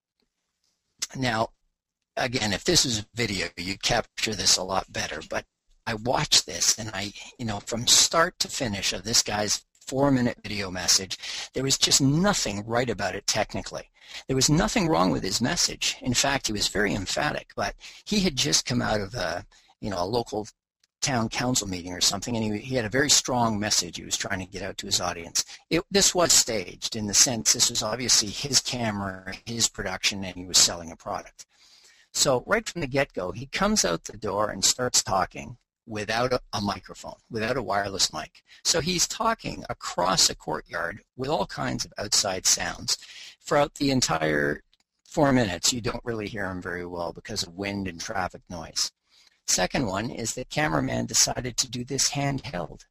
now, again, if this is video, you'd capture this a lot better, but I watched this and I, you know, from start to finish of this guy's four-minute video message, there was just nothing right about it technically. There was nothing wrong with his message. In fact, he was very emphatic, but he had just come out of a, you know, a local town council meeting or something, and he, he had a very strong message he was trying to get out to his audience. It, this was staged in the sense this was obviously his camera, his production, and he was selling a product. So right from the get-go, he comes out the door and starts talking without a, a microphone, without a wireless mic. So he's talking across a courtyard with all kinds of outside sounds. Throughout the entire four minutes, you don't really hear him very well because of wind and traffic noise. Second one is that cameraman decided to do this handheld.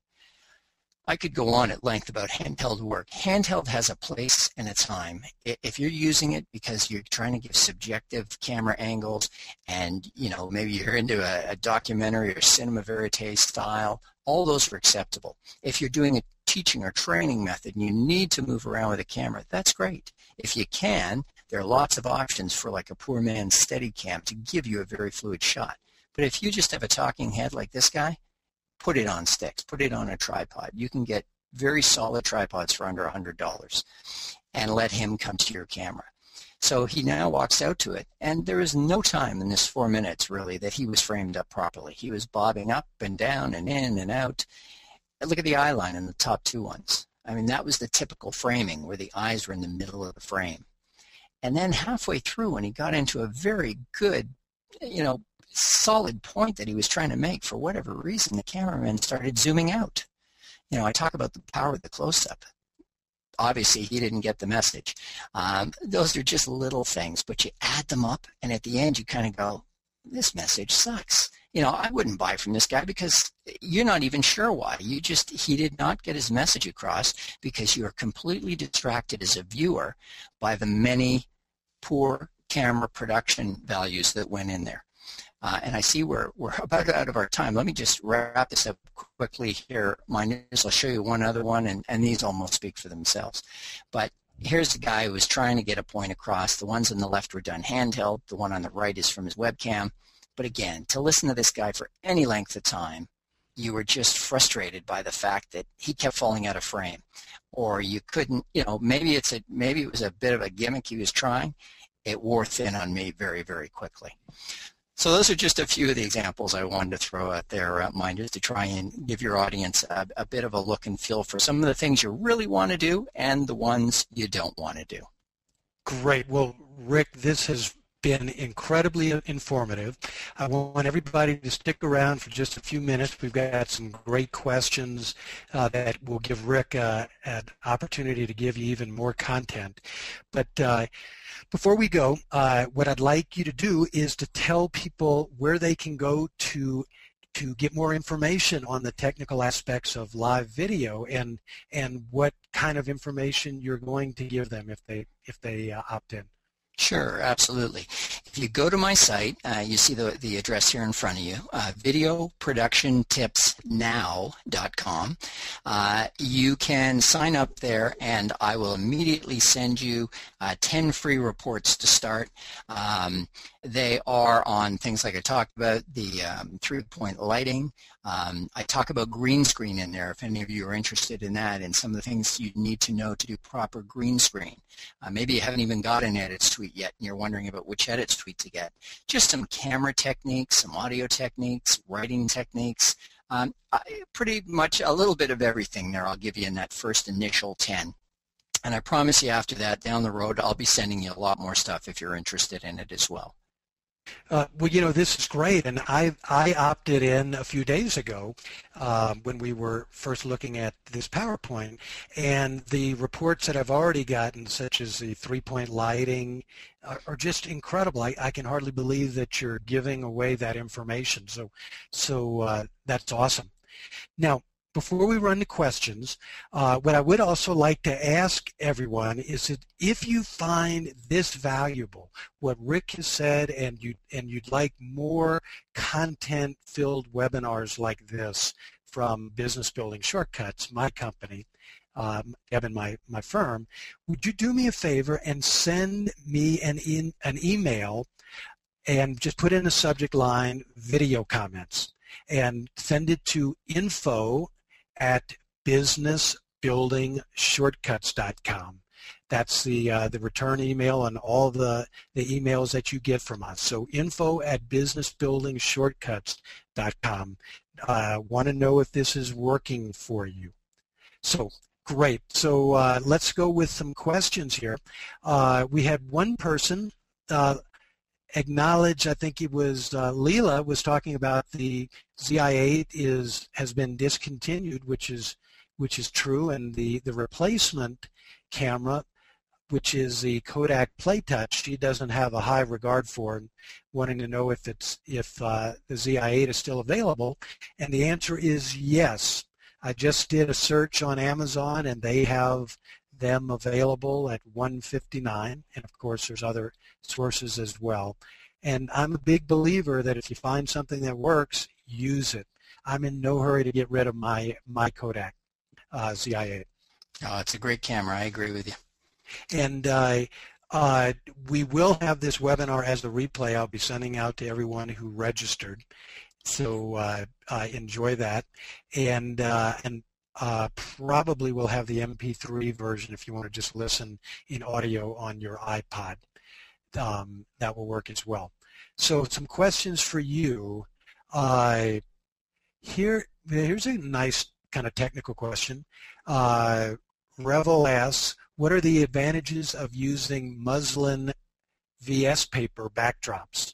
I could go on at length about handheld work. Handheld has a place and a time. If you're using it because you're trying to give subjective camera angles and, you know, maybe you're into a, a documentary or cinema verite style, all those are acceptable. If you're doing a teaching or training method and you need to move around with a camera, that's great. If you can, there are lots of options for like a poor man's Steadicam to give you a very fluid shot. But if you just have a talking head like this guy, put it on sticks, put it on a tripod. You can get very solid tripods for under one hundred dollars and let him come to your camera. So he now walks out to it, and there is no time in this four minutes, really, that he was framed up properly. He was bobbing up and down and in and out. Look at the eye line in the top two ones. I mean, that was the typical framing where the eyes were in the middle of the frame. And then halfway through, when he got into a very good, you know, solid point that he was trying to make, for whatever reason, the cameraman started zooming out. You know, I talk about the power of the close-up. Obviously, he didn't get the message. Um, those are just little things, but you add them up, and at the end, you kind of go, this message sucks. You know, I wouldn't buy from this guy because you're not even sure why. You just, he did not get his message across because you are completely distracted as a viewer by the many poor camera production values that went in there. Uh, and I see we're, we're about out of our time. Let me just wrap this up quickly here. Minders, I'll show you one other one, and, and these almost speak for themselves. But here's the guy who was trying to get a point across. The ones on the left were done handheld. The one on the right is from his webcam. But again, to listen to this guy for any length of time, you were just frustrated by the fact that he kept falling out of frame. Or you couldn't, you know, maybe, it's a, maybe it was a bit of a gimmick he was trying. It wore thin on me very, very quickly. So those are just a few of the examples I wanted to throw out there, uh, Minders, to try and give your audience a, a bit of a look and feel for some of the things you really want to do and the ones you don't want to do. Great. Well, Rick, this has been incredibly informative. I want everybody to stick around for just a few minutes. We've got some great questions uh, that will give Rick uh, an opportunity to give you even more content. But uh, before we go, uh, what I'd like you to do is to tell people where they can go to to get more information on the technical aspects of live video and and what kind of information you're going to give them if they if they uh, opt in. Sure, absolutely. If you go to my site, uh, you see the, the address here in front of you, uh, video production tips now dot com. Uh, you can sign up there, and I will immediately send you uh, ten free reports to start. Um, they are on things like I talked about, the um, three-point lighting. Um, I talk about green screen in there if any of you are interested in that, and some of the things you need to know to do proper green screen. Uh, maybe you haven't even got an edit suite yet and you're wondering about which edit suite to get. Just some camera techniques, some audio techniques, writing techniques, um, I, pretty much a little bit of everything there I'll give you in that first initial ten. And I promise you after that, down the road, I'll be sending you a lot more stuff if you're interested in it as well. Uh, well, you know, this is great, and I I opted in a few days ago uh, when we were first looking at this PowerPoint, and the reports that I've already gotten, such as the three-point lighting, are, are just incredible. I, I can hardly believe that you're giving away that information. So, so uh, that's awesome. Now, before we run to questions, uh, what I would also like to ask everyone is that if you find this valuable, what Rick has said, and you and you'd like more content-filled webinars like this from Business Building Shortcuts, my company, um, Kevin, my my firm, would you do me a favor and send me an in, an email and just put in the subject line video comments and send it to info at business building shortcuts dot com. That's the uh, the return email and all the, the emails that you get from us. So info at business building shortcuts dot com. Uh, want to know if this is working for you. So great. So uh, let's go with some questions here. Uh, we had one person uh, acknowledge, I think it was uh, Leela was talking about the Z I eight is has been discontinued, which is which is true, and the the replacement camera, which is the Kodak PlayTouch, she doesn't have a high regard for, and wanting to know if it's if uh, the Z I eight is still available, and the answer is yes. I just did a search on Amazon, and they have them available at one fifty-nine, and of course there's other sources as well. And I'm a big believer that if you find something that works, use it. I'm in no hurry to get rid of my my Kodak uh, Z I eight. Oh, it's a great camera. I agree with you. And uh, uh, we will have this webinar as a replay. I'll be sending out to everyone who registered. So uh, uh, enjoy that. And uh, and Uh, probably we'll have the M P three version if you want to just listen in audio on your iPod. Um, that will work as well. So some questions for you. Uh, here, here's a nice kind of technical question. Uh, Revel asks, what are the advantages of using muslin V S paper backdrops?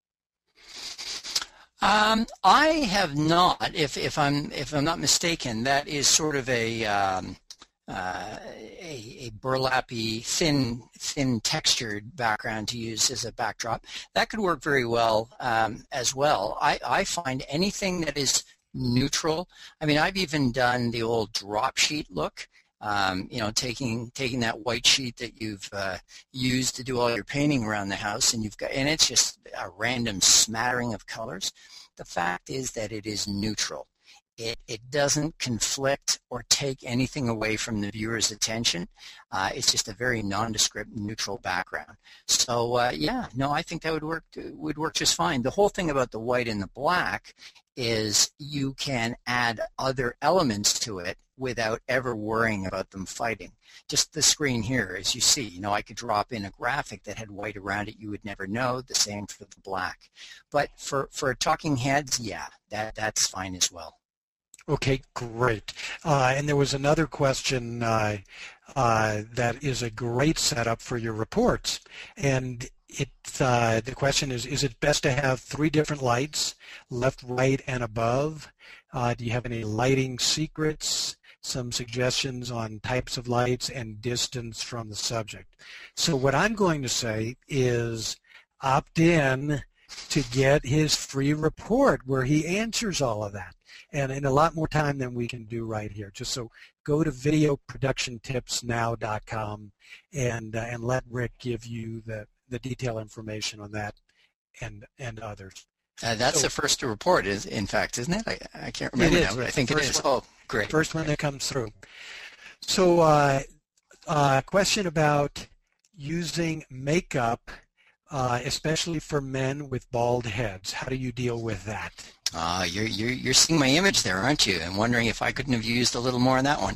Um, I have not, if, if I'm if I'm not mistaken, that is sort of a um, uh, a, a burlappy, thin thin textured background to use as a backdrop. That could work very well um, as well. I, I find anything that is neutral. I mean, I've even done the old drop sheet look. Um, you know, taking taking that white sheet that you've uh, used to do all your painting around the house, and you've got, and it's just a random smattering of colors. The fact is that it is neutral. It it doesn't conflict or take anything away from the viewer's attention. Uh, it's just a very nondescript, neutral background. So uh, yeah, no, I think that would work would work just fine. The whole thing about the white and the black is you can add other elements to it without ever worrying about them fighting. Just the screen here, as you see, you know, I could drop in a graphic that had white around it. You would never know. The same for the black. But for, for talking heads, yeah, that, that's fine as well. Okay, great. Uh, and there was another question uh, uh, that is a great setup for your reports. And it, uh, the question is, is it best to have three different lights, left, right, and above? Uh, do you have any lighting secrets? Some suggestions on types of lights and distance from the subject. So what I'm going to say is opt in to get his free report where he answers all of that, and in a lot more time than we can do right here. Just so go to video production tips now dot com and uh, and let Rick give you the the detailed information on that and and others. Uh, that's so, the first to report, is in fact, isn't it? I, I can't remember now, but I think it is. One, oh, great. First one that comes through. So uh, uh, question about using makeup, uh, especially for men with bald heads. How do you deal with that? Uh, you're, you're, you're seeing my image there, aren't you? And wondering if I couldn't have used a little more on that one.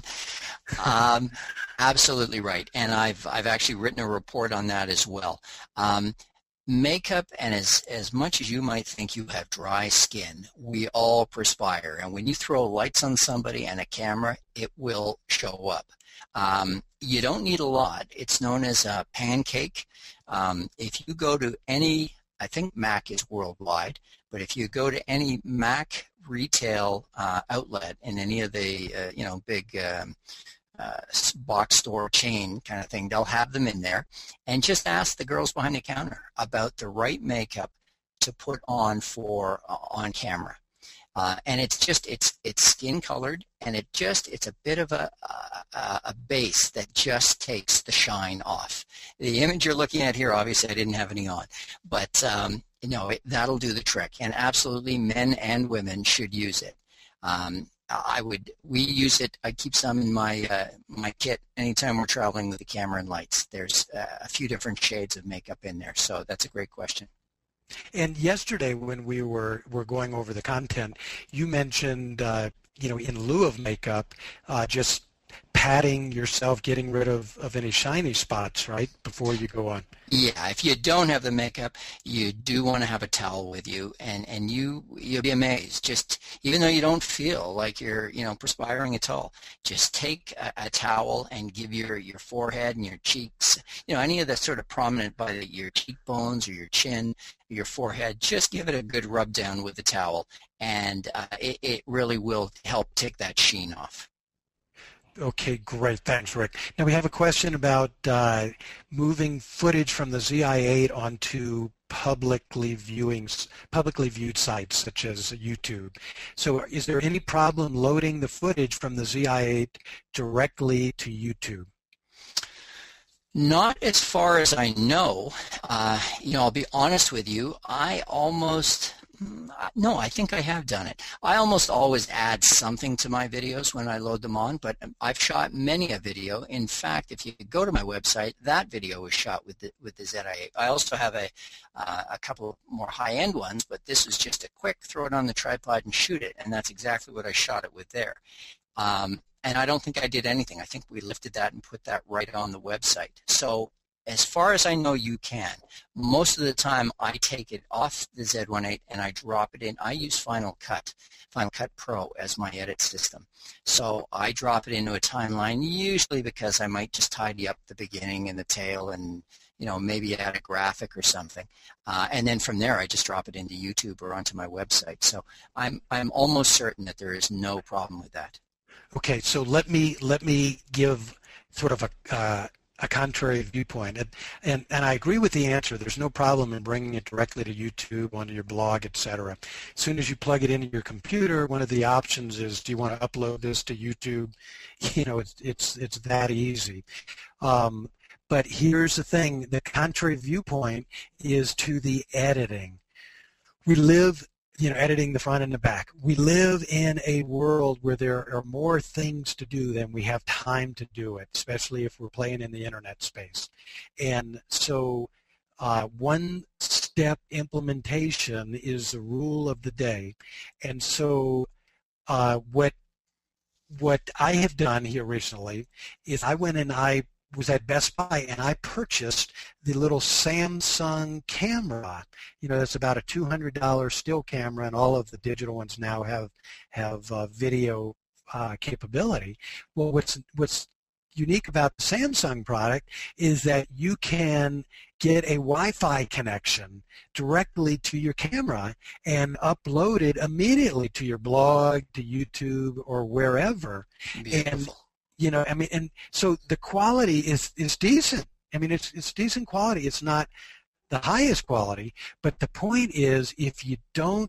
Um, absolutely right. And I've, I've actually written a report on that as well. Um, Makeup, and as, as much as you might think you have dry skin, we all perspire. And when you throw lights on somebody and a camera, it will show up. Um, you don't need a lot. It's known as a pancake. Um, if you go to any I think Mac is worldwide, but if you go to any Mac retail uh, outlet in any of the uh, you know big um, uh, box store chain kind of thing, they'll have them in there, and just ask the girls behind the counter about the right makeup to put on for uh, on camera. Uh, and it's just it's it's skin colored, and it just it's a bit of a, a a base that just takes the shine off. The image you're looking at here, obviously I didn't have any on, but um, you know it, that'll do the trick. And absolutely, men and women should use it. Um, I would we use it. I keep some in my uh, my kit anytime we're traveling with the camera and lights. There's uh, a few different shades of makeup in there, so that's a great question. And yesterday, when we were, were going over the content, you mentioned, uh, you know, in lieu of makeup, uh, just patting yourself, getting rid of, of any shiny spots, right, before you go on. Yeah, if you don't have the makeup, you do want to have a towel with you, and, and you, you'll be amazed. Just, even though you don't feel like you're, you know, perspiring at all, just take a, a towel and give your, your forehead and your cheeks, you know, any of the sort of prominent by the, your cheekbones or your chin, your forehead, just give it a good rub down with the towel, and uh, it, it really will help take that sheen off. Okay, great. Thanks, Rick. Now we have a question about uh, moving footage from the Z I eight onto publicly viewing, publicly viewed sites such as YouTube. So is there any problem loading the footage from the Z I eight directly to YouTube? Not as far as I know. Uh, you know, I'll be honest with you. I almost... No, I think I have done it. I almost always add something to my videos when I load them on, but I've shot many a video. In fact, if you go to my website, that video was shot with the, with the Z I eight. I also have a, uh, a couple more high-end ones, but this is just a quick throw it on the tripod and shoot it, and that's exactly what I shot it with there. Um, and I don't think I did anything. I think we lifted that and put that right on the website. So as far as I know, you can. Most of the time, I take it off the Z eighteen and I drop it in. I use Final Cut, Final Cut Pro as my edit system. So I drop it into a timeline, usually because I might just tidy up the beginning and the tail and, you know, maybe add a graphic or something. Uh, and then from there, I just drop it into YouTube or onto my website. So I'm, I'm almost certain that there is no problem with that. Okay, so let me, let me give sort of a... Uh, a contrary viewpoint, and, and and I agree with the answer. There's no problem in bringing it directly to YouTube, onto your blog, et cetera. As soon as you plug it into your computer, one of the options is, do you want to upload this to YouTube? You know, it's it's it's that easy. Um, but here's the thing: the contrary viewpoint is to the editing. We live, you know, editing the front and the back. We live in a world where there are more things to do than we have time to do it, especially if we're playing in the internet space. And so uh, one-step implementation is the rule of the day. And so uh, what what I have done here recently is I went and I was at Best Buy and I purchased the little Samsung camera. You know, that's about a two hundred dollar still camera, and all of the digital ones now have have uh, video uh, capability. Well, what's what's unique about the Samsung product is that you can get a Wi-Fi connection directly to your camera and upload it immediately to your blog, to YouTube, or wherever. Beautiful. And you know, I mean, and so the quality is, is decent. I mean, it's, it's decent quality. It's not the highest quality, but the point is, if you don't,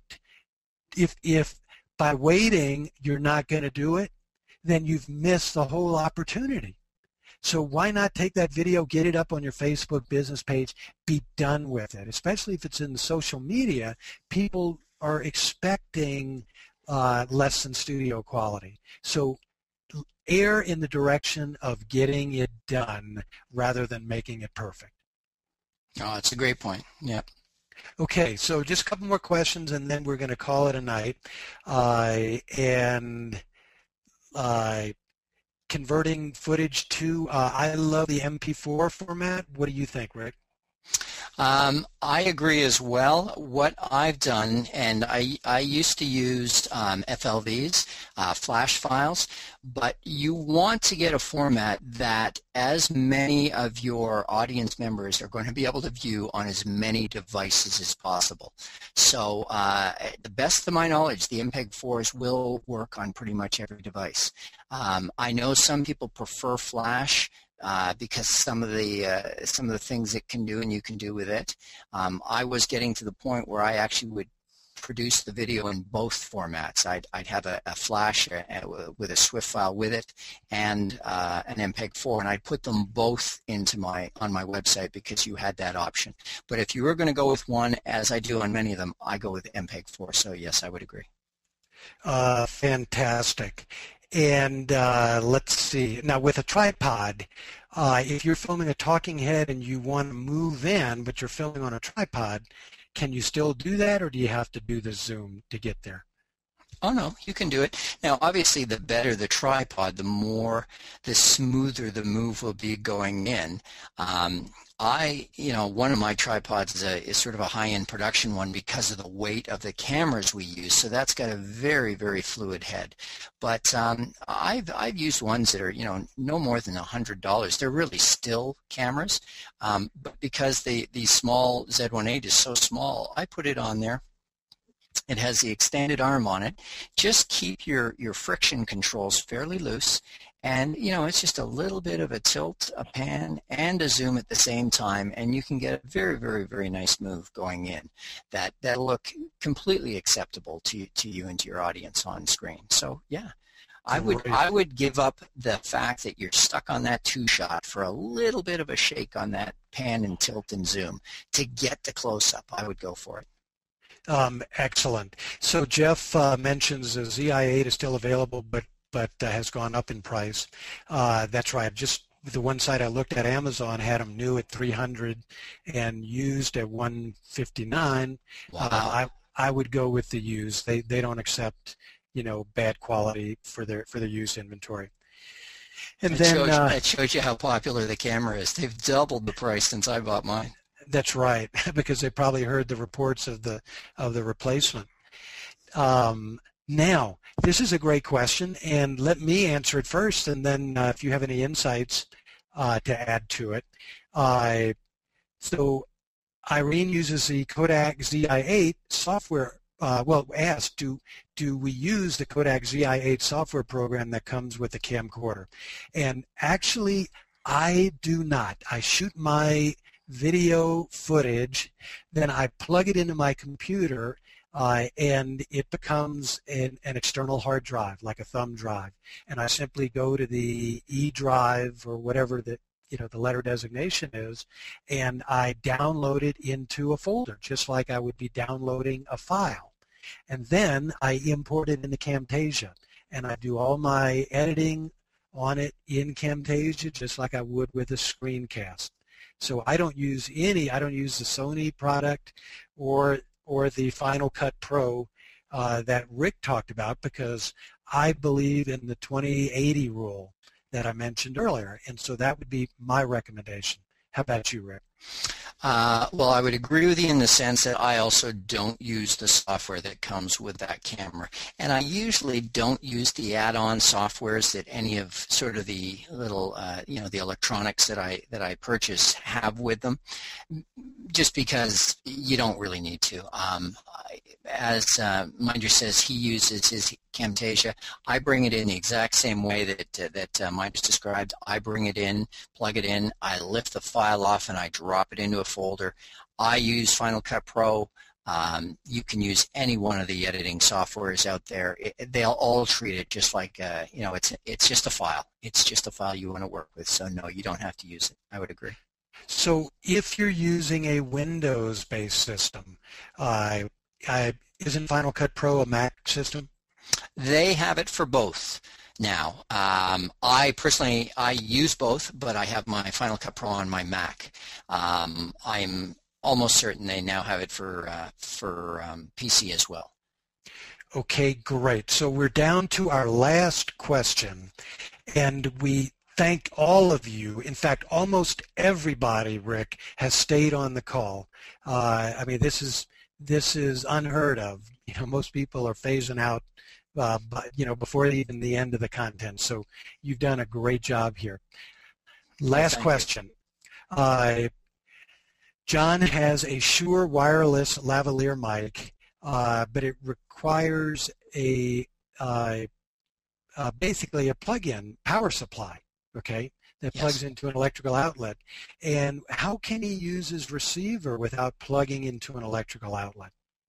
if, if by waiting you're not going to do it, then you've missed the whole opportunity. So why not take that video, get it up on your Facebook business page, be done with it, especially if it's in the social media. People are expecting uh, less than studio quality. So err in the direction of getting it done rather than making it perfect. Oh, that's a great point. Yeah. Okay, so just a couple more questions and then we're going to call it a night. Uh, and uh, converting footage to, uh, I love the M P four format. What do you think, Rick? Um, I agree as well. What I've done, and I, I used to use um, F L Vs, uh, flash files, but you want to get a format that as many of your audience members are going to be able to view on as many devices as possible. So uh, the best of my knowledge, the M P E G fours will work on pretty much every device. Um, I know some people prefer flash, Uh, because some of the uh, some of the things it can do and you can do with it. Um, I was getting to the point where I actually would produce the video in both formats. I'd, I'd have a, a flash uh, with a SWIFT file with it and uh, an M P E G four, and I'd put them both into my on my website because you had that option. But if you were going to go with one, as I do on many of them, I go with M P E G four. So yes, I would agree. Uh, fantastic. And uh, let's see. Now, with a tripod, uh, if you're filming a talking head and you want to move in, but you're filming on a tripod, can you still do that, or do you have to do the zoom to get there? Oh, no, you can do it. Now, obviously, the better the tripod, the more, the smoother the move will be going in. Um, I, you know, one of my tripods is, a, is sort of a high-end production one because of the weight of the cameras we use. So that's got a very, very fluid head. But um, I've, I've used ones that are, you know, no more than one hundred dollars. They're really still cameras. Um, but because the, the small Z one eight is so small, I put it on there. It has the extended arm on it. Just keep your, your friction controls fairly loose. And, you know, it's just a little bit of a tilt, a pan, and a zoom at the same time, and you can get a very, very, very nice move going in that, that'll look completely acceptable to, to you and to your audience on screen. So, yeah, I would, I would give up the fact that you're stuck on that two-shot for a little bit of a shake on that pan and tilt and zoom. To get the close-up, I would go for it. Um, excellent. So Jeff uh, mentions the Z I eight is still available, but but uh, has gone up in price. Uh, that's right. Just the one site I looked at, Amazon, had them new at three hundred and used at one fifty-nine. Wow. Uh, I I would go with the used. They they don't accept, you know, bad quality for their for their used inventory. And it then shows, uh, that shows you how popular the camera is. They've doubled the price since I bought mine. That's right, because they probably heard the reports of the of the replacement. Um, now, this is a great question, and let me answer it first, and then uh, if you have any insights uh, to add to it. Uh, so Irene uses the Kodak Z I eight software. Uh, well, asked, do do we use the Kodak Z I eight software program that comes with the camcorder? And actually, I do not. I shoot my video footage, then I plug it into my computer, uh, and it becomes an, an external hard drive, like a thumb drive. And I simply go to the E drive or whatever the you know the letter designation is, and I download it into a folder, just like I would be downloading a file. And then I import it into Camtasia, and I do all my editing on it in Camtasia, just like I would with a screencast. So I don't use any, I don't use the Sony product or or the Final Cut Pro uh, that Rick talked about, because I believe in the twenty eighty rule that I mentioned earlier, and so that would be my recommendation. How about you, Rick? Uh, well, I would agree with you in the sense that I also don't use the software that comes with that camera. And I usually don't use the add-on softwares that any of sort of the little, uh, you know, the electronics that I, that I purchase have with them, just because you don't really need to. Um, as uh, Minder says, he uses his Camtasia. I bring it in the exact same way that, uh, that uh, Minder's described. I bring it in, plug it in, I lift the file off, and I drop it into a folder. I use Final Cut Pro. Um, you can use any one of the editing softwares out there. It, they'll all treat it just like, uh, you know, it's, it's just a file. It's just a file you want to work with. So, no, you don't have to use it. I would agree. So if you're using a Windows-based system, uh, I, isn't Final Cut Pro a Mac system? They have it for both now. Um, I personally, I use both, but I have my Final Cut Pro on my Mac. Um, I'm almost certain they now have it for, uh, for um, P C as well. Okay, great. So we're down to our last question, and we thank all of you. In fact, almost everybody, Rick, has stayed on the call. Uh, I mean, this is this is unheard of. You know, most people are phasing out, uh, but, you know, before even the end of the content. So you've done a great job here. Last question. Uh, John has a Shure wireless lavalier mic, uh, but it requires a uh, uh, basically a plug-in power supply, okay, that Yes. plugs into an electrical outlet. And how can he use his receiver without plugging into an electrical outlet?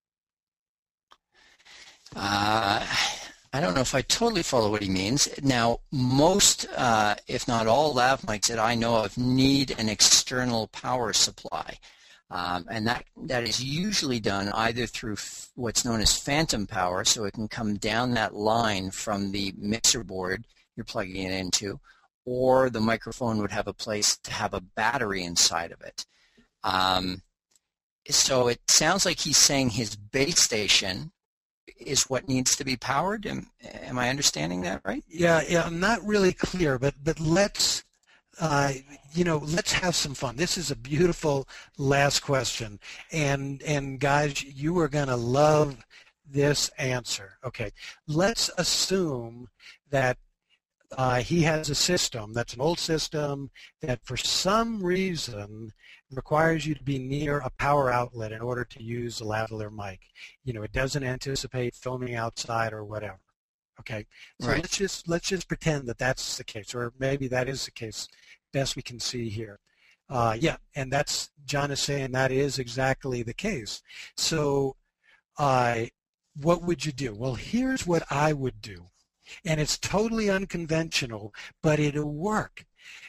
Uh, I don't know if I totally follow what he means. Now, most, uh, if not all, lav mics that I know of need an external power supply. Um, and that, that is usually done either through f what's known as phantom power, so it can come down that line from the mixer board you're plugging it into, or the microphone would have a place to have a battery inside of it. Um, so it sounds like he's saying his base station is what needs to be powered. Am, am I understanding that right? Yeah, yeah, I'm not really clear, but but let's uh, you know let's have some fun. This is a beautiful last question, and and guys, you are gonna love this answer. Okay, let's assume that uh, he has a system that's an old system that for some reason requires you to be near a power outlet in order to use the lavalier mic. You know, it doesn't anticipate filming outside or whatever. Okay, so Right. let's just let's just pretend that that's the case, or maybe that is the case, best we can see here. Uh, yeah, and that's John is saying that is exactly the case. So, uh, what would you do? Well, here's what I would do, and it's totally unconventional, but it'll work.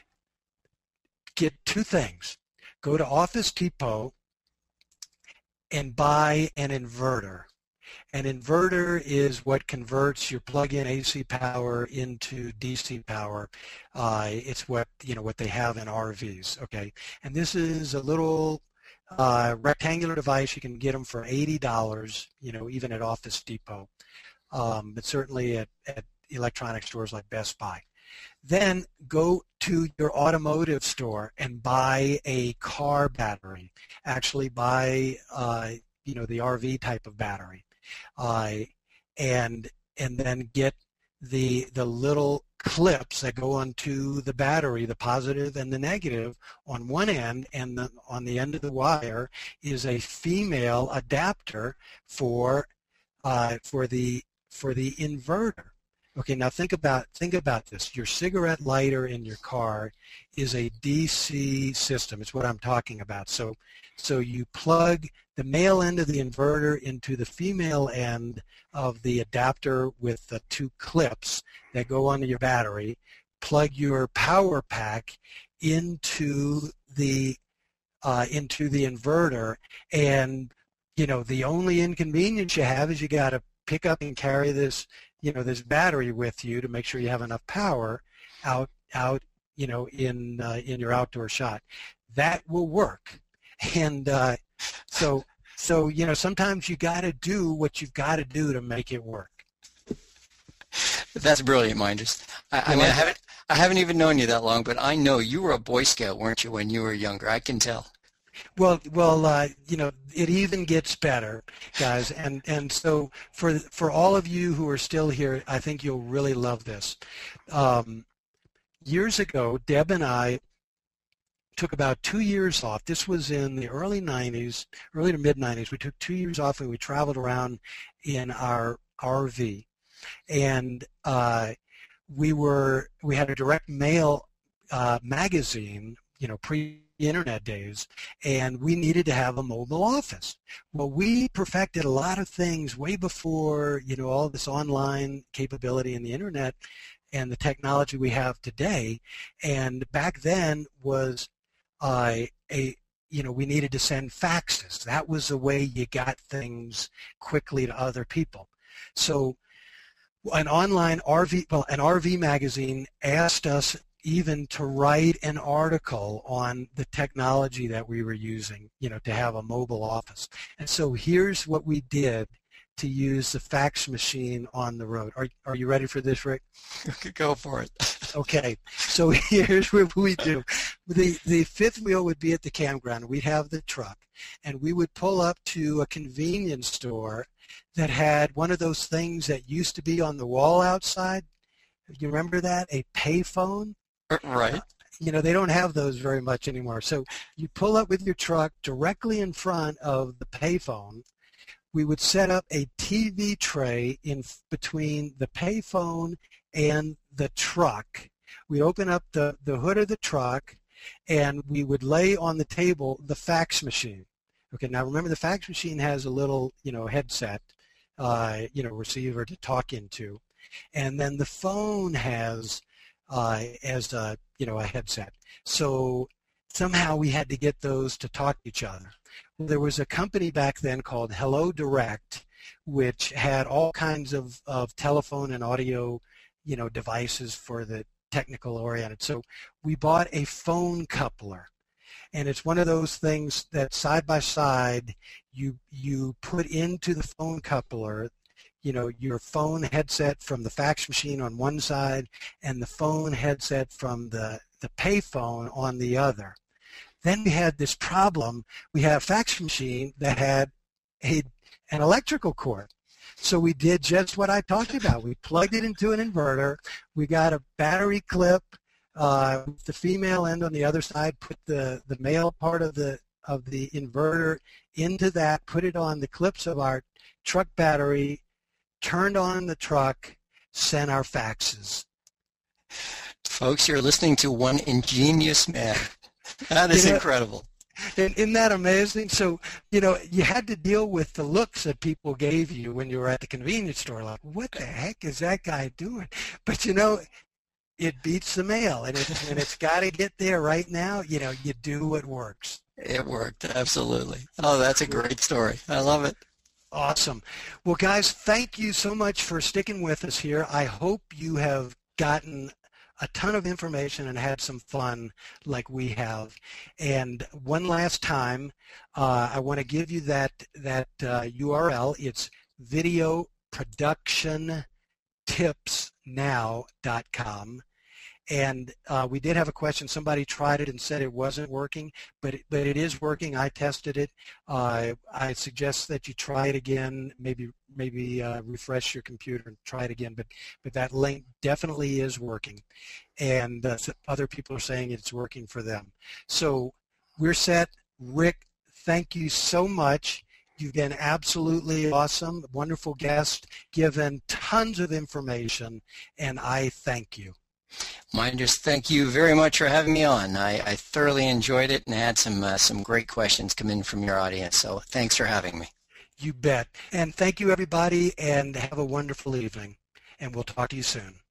Get two things. Go to Office Depot and buy an inverter. An inverter is what converts your plug-in A C power into D C power. Uh, it's what you know what they have in R Vs. Okay, and this is a little uh, rectangular device. You can get them for eighty dollars. You know, even at Office Depot, um, but certainly at, at electronic stores like Best Buy. Then go to your automotive store and buy a car battery. Actually buy, uh, you know, the R V type of battery, uh, and and then get the the little clips that go onto the battery, the positive and the negative on one end, and the, on the end of the wire is a female adapter for uh, for the for the inverter. Okay, now think about think about this. Your cigarette lighter in your car is a D C system. It's what I'm talking about. So, so you plug the male end of the inverter into the female end of the adapter with the two clips that go onto your battery. Plug your power pack into the uh, into the inverter, and you know the only inconvenience you have is you got to pick up and carry this. you know, this battery with you to make sure you have enough power out, out, you know, in uh, in your outdoor shot. That will work, and uh, so so you know, sometimes you got to do what you've got to do to make it work. That's brilliant, Minders. I, I mean, I haven't I haven't even known you that long, but I know you were a Boy Scout, weren't you, when you were younger? I can tell. Well, well, uh, you know, it even gets better, guys, and and so for for all of you who are still here, I think you'll really love this. Um, years ago, Deb and I took about two years off. This was in the early nineties, early to mid nineties. We took two years off and we traveled around in our R V, and uh, we were we had a direct mail uh, magazine, you know, pre. internet days, and we needed to have a mobile office. Well, we perfected a lot of things way before, you know, all this online capability and the internet and the technology we have today. And back then was uh, a, you know, we needed to send faxes. That was the way you got things quickly to other people. So an online R V, well, an R V magazine asked us even to write an article on the technology that we were using, you know, to have a mobile office. And so here's what we did to use the fax machine on the road. Are, are you ready for this, Rick? Go for it. Okay, so here's what we do. The, the fifth wheel would be at the campground. We'd have the truck, and we would pull up to a convenience store that had one of those things that used to be on the wall outside. You remember that? A payphone? Right. You know, they don't have those very much anymore. So you pull up with your truck directly in front of the payphone. We would set up a T V tray in between the payphone and the truck. We'd open up the, the hood of the truck, and we would lay on the table the fax machine. Okay, now remember the fax machine has a little, you know, headset, uh, you know, receiver to talk into. And then the phone has uh, as a, you know, a headset. So somehow we had to get those to talk to each other. There was a company back then called Hello Direct, which had all kinds of, of telephone and audio, you know, devices for the technical oriented. So we bought a phone coupler, and it's one of those things that side by side you you put into the phone coupler, you know, your phone headset from the fax machine on one side and the phone headset from the, the payphone on the other. Then we had this problem. We had a fax machine that had a, an electrical cord. So we did just what I talked about. We plugged it into an inverter. We got a battery clip, uh, with the female end on the other side, put the, the male part of the, of the inverter into that, put it on the clips of our truck battery, turned on the truck, sent our faxes. Folks, you're listening to one ingenious man. That is you know, incredible. Isn't that amazing? So, you know, you had to deal with the looks that people gave you when you were at the convenience store, like, what the heck is that guy doing? But, you know, it beats the mail, and it's, and it's got to get there right now. You know, you do what works. It worked, absolutely. Oh, that's a great story. I love it. Awesome. Well, guys, thank you so much for sticking with us here. I hope you have gotten a ton of information and had some fun like we have. And one last time, uh, I want to give you that, that uh, U R L. It's video production tips now dot com. And uh, we did have a question. Somebody tried it and said it wasn't working, but it, but it is working. I tested it. Uh, I suggest that you try it again. Maybe maybe uh, refresh your computer and try it again. But but that link definitely is working, and uh, other people are saying it's working for them. So we're set. Rick, thank you so much. You've been absolutely awesome, wonderful guest, given tons of information, and I thank you. Minders, thank you very much for having me on. I, I thoroughly enjoyed it and had some uh, some great questions come in from your audience. So thanks for having me. You bet. And thank you, everybody, and have a wonderful evening. And we'll talk to you soon.